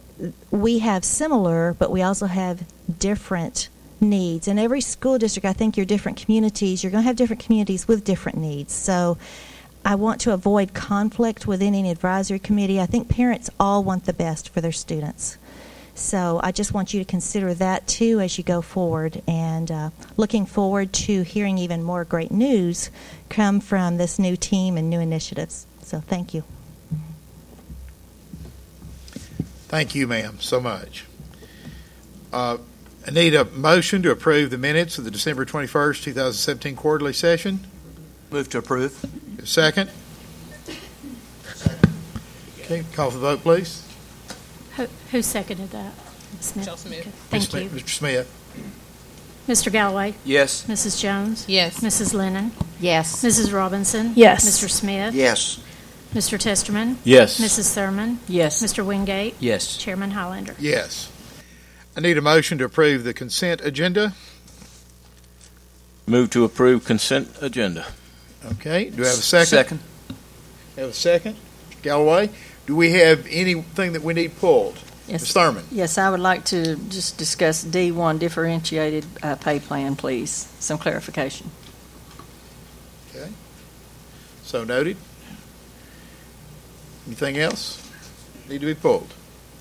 [SPEAKER 16] We have similar, but we also have different needs. In every school district, I think your different communities, you're going to have different communities with different needs. So I want to avoid conflict within any advisory committee. I think parents all want the best for their students. So I just want you to consider that, too, as you go forward. And uh, looking forward to hearing even more great news come from this new team and new initiatives. So thank you.
[SPEAKER 1] Thank you, ma'am, so much. Uh, I need a motion to approve the minutes of the December twenty-first, twenty seventeen quarterly session.
[SPEAKER 14] Move to approve.
[SPEAKER 1] A second? Okay, call for the vote, please.
[SPEAKER 2] Who, who seconded that? Smith.
[SPEAKER 7] Joe Smith.
[SPEAKER 2] Okay. Thank
[SPEAKER 1] Mister
[SPEAKER 2] you.
[SPEAKER 1] Mister Smith.
[SPEAKER 2] Mister Galloway?
[SPEAKER 14] Yes.
[SPEAKER 2] Missus Jones?
[SPEAKER 7] Yes.
[SPEAKER 2] Missus Lennon?
[SPEAKER 3] Yes.
[SPEAKER 2] Missus Robinson?
[SPEAKER 11] Yes.
[SPEAKER 2] Mister Smith?
[SPEAKER 14] Yes.
[SPEAKER 2] Mister Testerman?
[SPEAKER 15] Yes.
[SPEAKER 2] Missus Thurman?
[SPEAKER 12] Yes.
[SPEAKER 2] Mister Wingate?
[SPEAKER 14] Yes.
[SPEAKER 2] Chairman Highlander?
[SPEAKER 1] Yes. I need a motion to approve the consent agenda.
[SPEAKER 15] Move to approve consent agenda.
[SPEAKER 1] Okay, do I have a second?
[SPEAKER 14] Second.
[SPEAKER 1] Have a second? Galloway, do we have anything that we need pulled?
[SPEAKER 12] Yes.
[SPEAKER 1] Miz Thurman?
[SPEAKER 12] Yes, I would like to just discuss D one, differentiated uh, pay plan, please. Some clarification.
[SPEAKER 1] Okay. So noted. Anything else need to be pulled?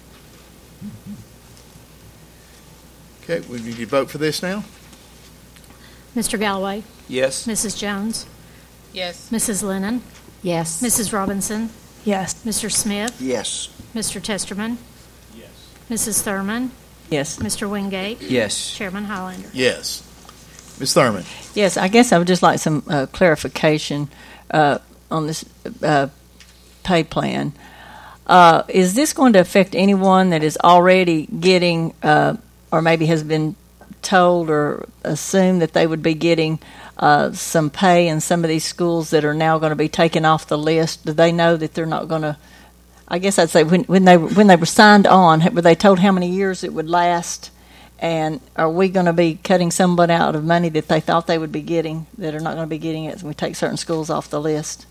[SPEAKER 1] Okay, we need to vote for this now.
[SPEAKER 2] Mister Galloway?
[SPEAKER 14] Yes.
[SPEAKER 2] Missus Jones?
[SPEAKER 7] Yes.
[SPEAKER 2] Missus Lennon?
[SPEAKER 3] Yes.
[SPEAKER 2] Missus Robinson?
[SPEAKER 11] Yes.
[SPEAKER 2] Mister Smith?
[SPEAKER 14] Yes.
[SPEAKER 2] Mister Testerman? Yes. Missus Thurman?
[SPEAKER 12] Yes.
[SPEAKER 2] Mister Wingate?
[SPEAKER 14] Yes.
[SPEAKER 2] Chairman Highlander?
[SPEAKER 1] Yes. Miz Thurman?
[SPEAKER 12] Yes, I guess I would just like some uh, clarification uh, on this uh, pay plan. Uh, is this going to affect anyone that is already getting, uh, or maybe has been told or assumed that they would be getting uh, some pay in some of these schools that are now going to be taken off the list? Do they know that they're not going to? I guess I'd say when, when they when they were signed on, were they told how many years it would last? And are we going to be cutting someone out of money that they thought they would be getting that are not going to be getting it when we take certain schools off the list?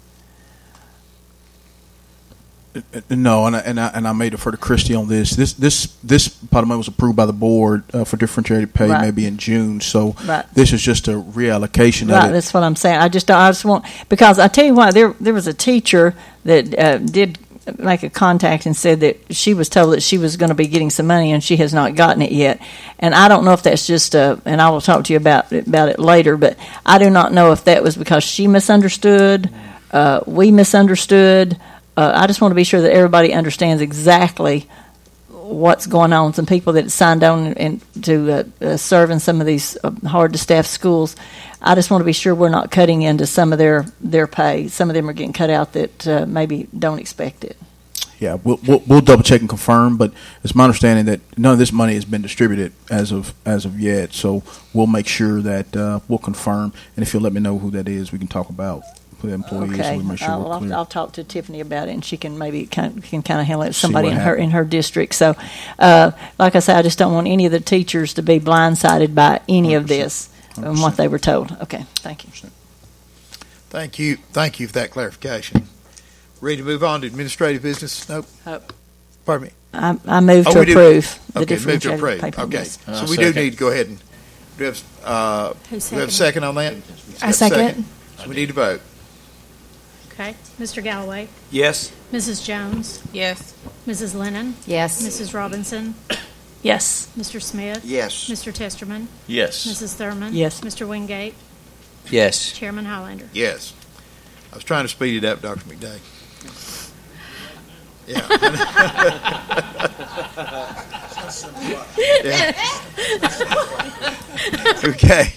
[SPEAKER 4] No, and I, and I, and I may defer to Christy on this. This this this part of money was approved by the board uh, for differentiated pay
[SPEAKER 12] Right.
[SPEAKER 4] maybe in June. So
[SPEAKER 12] Right.
[SPEAKER 4] this is just a reallocation
[SPEAKER 12] Right,
[SPEAKER 4] of it.
[SPEAKER 12] that's what I'm saying. I just I just want, because I tell you what, there there was a teacher that uh, did make a contact and said that she was told that she was going to be getting some money and she has not gotten it yet. And I don't know if that's just a, and I will talk to you about it, about it later, but I do not know if that was because she misunderstood, uh, we misunderstood. Uh, I just want to be sure that everybody understands exactly what's going on. Some people that signed on and to uh, uh, serve in some of these uh, hard-to-staff schools, I just want to be sure we're not cutting into some of their, their pay. Some of them are getting cut out that uh, maybe don't expect it.
[SPEAKER 4] Yeah, we'll, we'll, we'll double check and confirm, but it's my understanding that none of this money has been distributed as of as of yet. So we'll make sure that uh, we'll confirm, and if you'll let me know who that is, we can talk about the employees.
[SPEAKER 12] Okay,
[SPEAKER 4] So we make sure
[SPEAKER 12] I'll,
[SPEAKER 4] we're
[SPEAKER 12] I'll,
[SPEAKER 4] clear.
[SPEAKER 12] I'll talk to Tiffany about it, and she can maybe kind can kind of handle it.
[SPEAKER 4] See
[SPEAKER 12] Somebody
[SPEAKER 4] what
[SPEAKER 12] in her
[SPEAKER 4] happens.
[SPEAKER 12] in her district. So, uh, like I said, I just don't want any of the teachers to be blindsided by any of this and what they were told. Okay, thank you.
[SPEAKER 1] Thank you. Thank you for that clarification. Ready to move on to administrative business? Nope.
[SPEAKER 12] Oh.
[SPEAKER 1] Pardon me.
[SPEAKER 12] I, I move
[SPEAKER 1] Oh,
[SPEAKER 12] to
[SPEAKER 1] we do-
[SPEAKER 12] approve the
[SPEAKER 1] Okay, move to
[SPEAKER 12] differentiated
[SPEAKER 1] approve.
[SPEAKER 12] pay plan.
[SPEAKER 1] Okay,
[SPEAKER 12] Yes.
[SPEAKER 1] so
[SPEAKER 15] Uh,
[SPEAKER 1] we do
[SPEAKER 15] second.
[SPEAKER 1] need to go ahead and, do we have, uh,
[SPEAKER 2] Who
[SPEAKER 1] do we have a
[SPEAKER 2] seconded?
[SPEAKER 1] second on that?
[SPEAKER 11] I second.
[SPEAKER 1] So we need to vote.
[SPEAKER 2] Okay. Mister Galloway?
[SPEAKER 14] Yes.
[SPEAKER 2] Missus Jones?
[SPEAKER 7] Yes.
[SPEAKER 2] Missus Lennon?
[SPEAKER 3] Yes.
[SPEAKER 2] Missus Robinson?
[SPEAKER 12] Yes.
[SPEAKER 2] Mister Smith?
[SPEAKER 6] Yes.
[SPEAKER 2] Mister Testerman?
[SPEAKER 15] Yes.
[SPEAKER 2] Missus Thurman?
[SPEAKER 12] Yes.
[SPEAKER 2] Mister Wingate?
[SPEAKER 14] Yes.
[SPEAKER 2] Chairman Highlander?
[SPEAKER 1] Yes. I was trying to speed it up, Doctor McDay. Yeah. Yeah. Okay.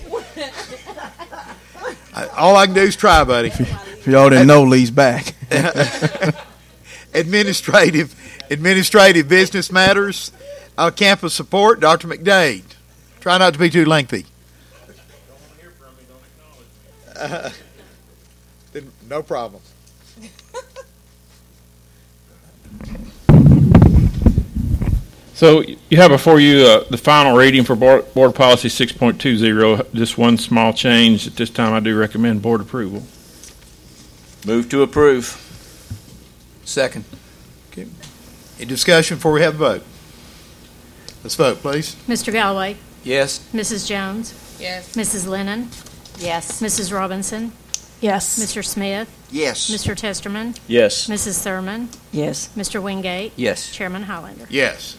[SPEAKER 1] I- All I can do is try, buddy.
[SPEAKER 4] If y'all didn't know, Lee's back.
[SPEAKER 1] Administrative, administrative business matters, uh, campus support, Doctor McDade. Try not to be too lengthy. Uh, then no problem.
[SPEAKER 17] So you have before you uh, the final reading for Board, Board Policy six point two zero. Just one small change. At this time, I do recommend board approval.
[SPEAKER 14] Move to approve. Second.
[SPEAKER 1] Okay. Any discussion before we have a vote? Let's vote, please.
[SPEAKER 2] Mister Galloway?
[SPEAKER 14] Yes.
[SPEAKER 2] Missus Jones?
[SPEAKER 7] Yes.
[SPEAKER 2] Missus Lennon?
[SPEAKER 3] Yes.
[SPEAKER 2] Missus Robinson?
[SPEAKER 11] Yes.
[SPEAKER 2] Mister Smith?
[SPEAKER 6] Yes.
[SPEAKER 2] Mister Testerman?
[SPEAKER 15] Yes.
[SPEAKER 2] Missus Thurman?
[SPEAKER 12] Yes.
[SPEAKER 2] Mister Wingate?
[SPEAKER 14] Yes.
[SPEAKER 2] Chairman Highlander?
[SPEAKER 1] Yes.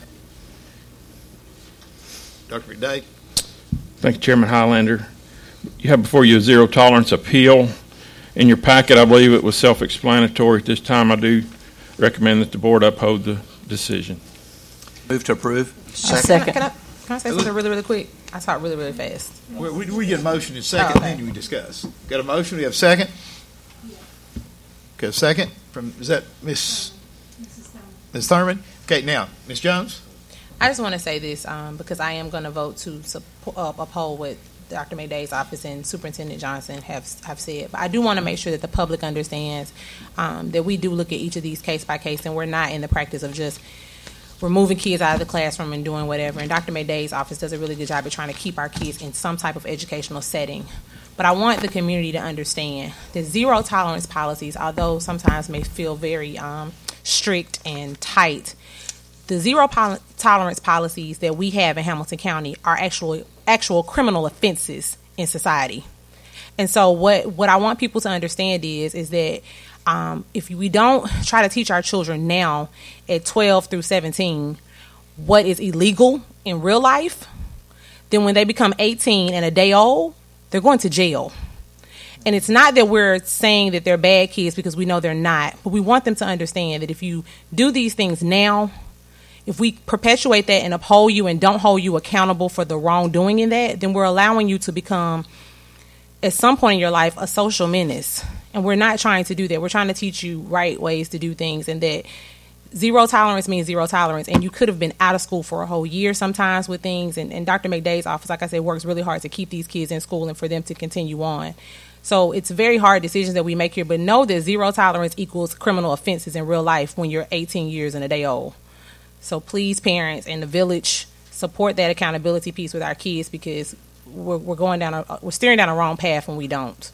[SPEAKER 1] Doctor McDade?
[SPEAKER 17] Thank you, Chairman Highlander. You have before you a zero tolerance appeal. In your packet, I believe it was self-explanatory. At this time, I do recommend that the board uphold the decision.
[SPEAKER 14] Move to approve.
[SPEAKER 12] Second.
[SPEAKER 7] Can I, can I say something really, really quick? I talk really, really fast.
[SPEAKER 1] We, we, we get a motion in second,
[SPEAKER 7] Oh, okay.
[SPEAKER 1] then we discuss. Got a motion? We have a second? Okay, a second from, is that Miss Miss Thurman? Okay, now, Miss Jones?
[SPEAKER 7] I just want to say this um, because I am going to vote to support, uh, uphold what Doctor Mayday's office and Superintendent Johnson have have said. But I do want to make sure that the public understands um, that we do look at each of these case by case, and we're not in the practice of just removing kids out of the classroom and doing whatever. And Doctor Mayday's office does a really good job of trying to keep our kids in some type of educational setting. But I want the community to understand that zero tolerance policies, although sometimes may feel very um, strict and tight, the zero pol- tolerance policies that we have in Hamilton County are actually actual criminal offenses in society. And so what, what I want people to understand is, is that um, if we don't try to teach our children now at twelve through seventeen what is illegal in real life, then when they become eighteen and a day old, they're going to jail. And it's not that we're saying that they're bad kids, because we know they're not, but we want them to understand that if you do these things now, if we perpetuate that and uphold you and don't hold you accountable for the wrongdoing in that, then we're allowing you to become, at some point in your life, a social menace. And we're not trying to do that. We're trying to teach you right ways to do things, and that zero tolerance means zero tolerance. And you could have been out of school for a whole year sometimes with things. And, and Doctor McDay's office, like I said, works really hard to keep these kids in school and for them to continue on. So it's very hard decisions that we make here, but know that zero tolerance equals criminal offenses in real life when you're eighteen years and a day old. So please, parents and the village, support that accountability piece with our kids, because we're, we're going down a, we're steering down a wrong path when we don't.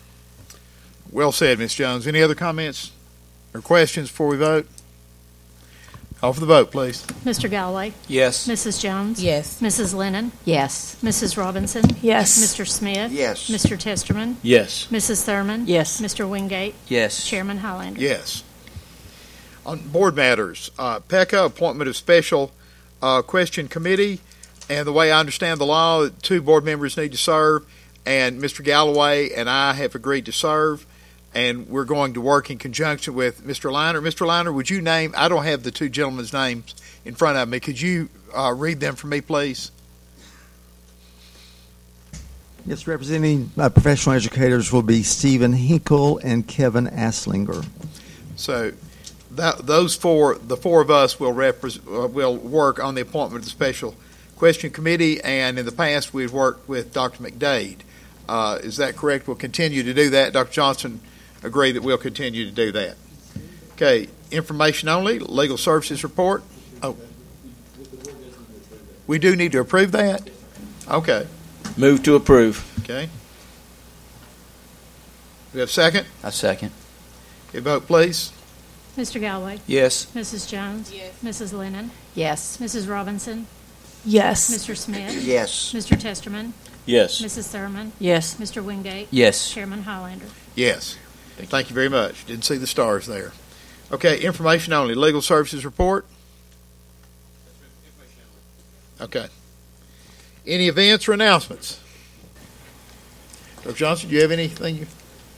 [SPEAKER 1] Well said, Miz Jones. Any other comments or questions before we vote? Call for the vote, please.
[SPEAKER 2] Mister Galloway?
[SPEAKER 14] Yes.
[SPEAKER 2] Missus Jones?
[SPEAKER 7] Yes.
[SPEAKER 2] Missus Lennon?
[SPEAKER 3] Yes.
[SPEAKER 2] Missus Robinson?
[SPEAKER 11] Yes.
[SPEAKER 2] Mister Smith?
[SPEAKER 6] Yes.
[SPEAKER 2] Mister Testerman?
[SPEAKER 15] Yes.
[SPEAKER 2] Missus Thurman?
[SPEAKER 12] Yes.
[SPEAKER 2] Mister Wingate?
[SPEAKER 14] Yes.
[SPEAKER 2] Chairman Highlander?
[SPEAKER 1] Yes. On board matters, uh, P E C A, appointment of special uh, question committee, and the way I understand the law, two board members need to serve, and Mister Galloway and I have agreed to serve, and we're going to work in conjunction with Mister Liner. Mister Liner, would you name, I don't have the two gentlemen's names in front of me, could you uh, read them for me, please?
[SPEAKER 13] Yes, representing uh, professional educators will be Stephen Hinkle and Kevin Aslinger.
[SPEAKER 1] So that, those four, the four of us will repres uh, will work on the appointment of the Special Question Committee, and in the past we've worked with Doctor McDade. Uh, is that correct? We'll continue to do that. Doctor Johnson agreed that we'll continue to do that. Okay, information only, legal services report. Oh, we do need to approve that? Okay.
[SPEAKER 15] Move to approve.
[SPEAKER 1] Okay. We have a second?
[SPEAKER 14] I second.
[SPEAKER 1] Okay, vote please.
[SPEAKER 2] Mister Galway?
[SPEAKER 15] Yes.
[SPEAKER 2] Missus Jones? Yes. Missus Lennon?
[SPEAKER 3] Yes.
[SPEAKER 2] Missus Robinson?
[SPEAKER 11] Yes.
[SPEAKER 2] Mister Smith?
[SPEAKER 6] Yes.
[SPEAKER 2] Mister Testerman?
[SPEAKER 15] Yes.
[SPEAKER 2] Missus Thurman?
[SPEAKER 12] Yes.
[SPEAKER 2] Mister Wingate?
[SPEAKER 14] Yes.
[SPEAKER 2] Chairman Highlander?
[SPEAKER 1] Yes. Thank you. Thank you very much. Didn't see the stars there. Okay, information only, legal services report. Okay. Any events or announcements? Doctor Johnson, do you have anything? You...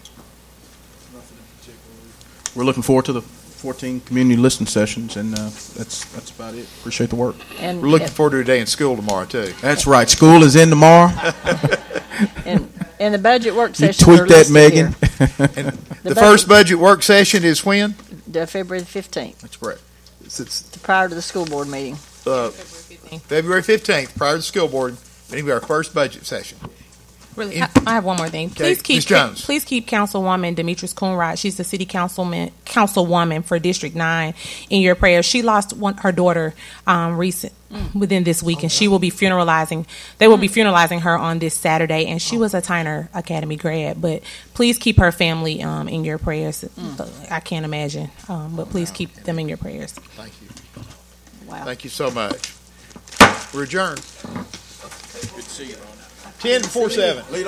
[SPEAKER 4] We're looking forward to the fourteen community listening sessions, and uh, that's that's about it. Appreciate the work.
[SPEAKER 12] And
[SPEAKER 1] We're looking
[SPEAKER 12] and-
[SPEAKER 1] forward to a day in school tomorrow, too.
[SPEAKER 4] That's right. School is in tomorrow.
[SPEAKER 12] And, and the budget work
[SPEAKER 4] You
[SPEAKER 12] session.
[SPEAKER 4] tweet that, Megan.
[SPEAKER 1] And the
[SPEAKER 12] The
[SPEAKER 1] first
[SPEAKER 12] budget-
[SPEAKER 1] budget work session is when?
[SPEAKER 12] The February the fifteenth,
[SPEAKER 1] That's correct. It's, it's
[SPEAKER 12] prior to the school board meeting.
[SPEAKER 1] uh, February fifteenth, prior to the school board, meeting be our first budget session.
[SPEAKER 7] Really,
[SPEAKER 1] In-
[SPEAKER 7] I, I have one more thing.
[SPEAKER 1] Okay,
[SPEAKER 7] Please keep
[SPEAKER 1] Miz Jones.
[SPEAKER 7] please keep Councilwoman Demetrius Coonrod. She's the city councilman councilwoman for District Nine in your prayers. She lost one, her daughter um, recent within this week, and she will be funeralizing. They will be funeralizing her on this Saturday, and she was a Tyner Academy grad. But please keep her family um, in your prayers. I can't imagine, um, but please keep them in your prayers.
[SPEAKER 1] Thank you.
[SPEAKER 12] Wow.
[SPEAKER 1] Thank you so much. We're adjourned.
[SPEAKER 15] Good to see you, Ron.
[SPEAKER 1] ten before seven.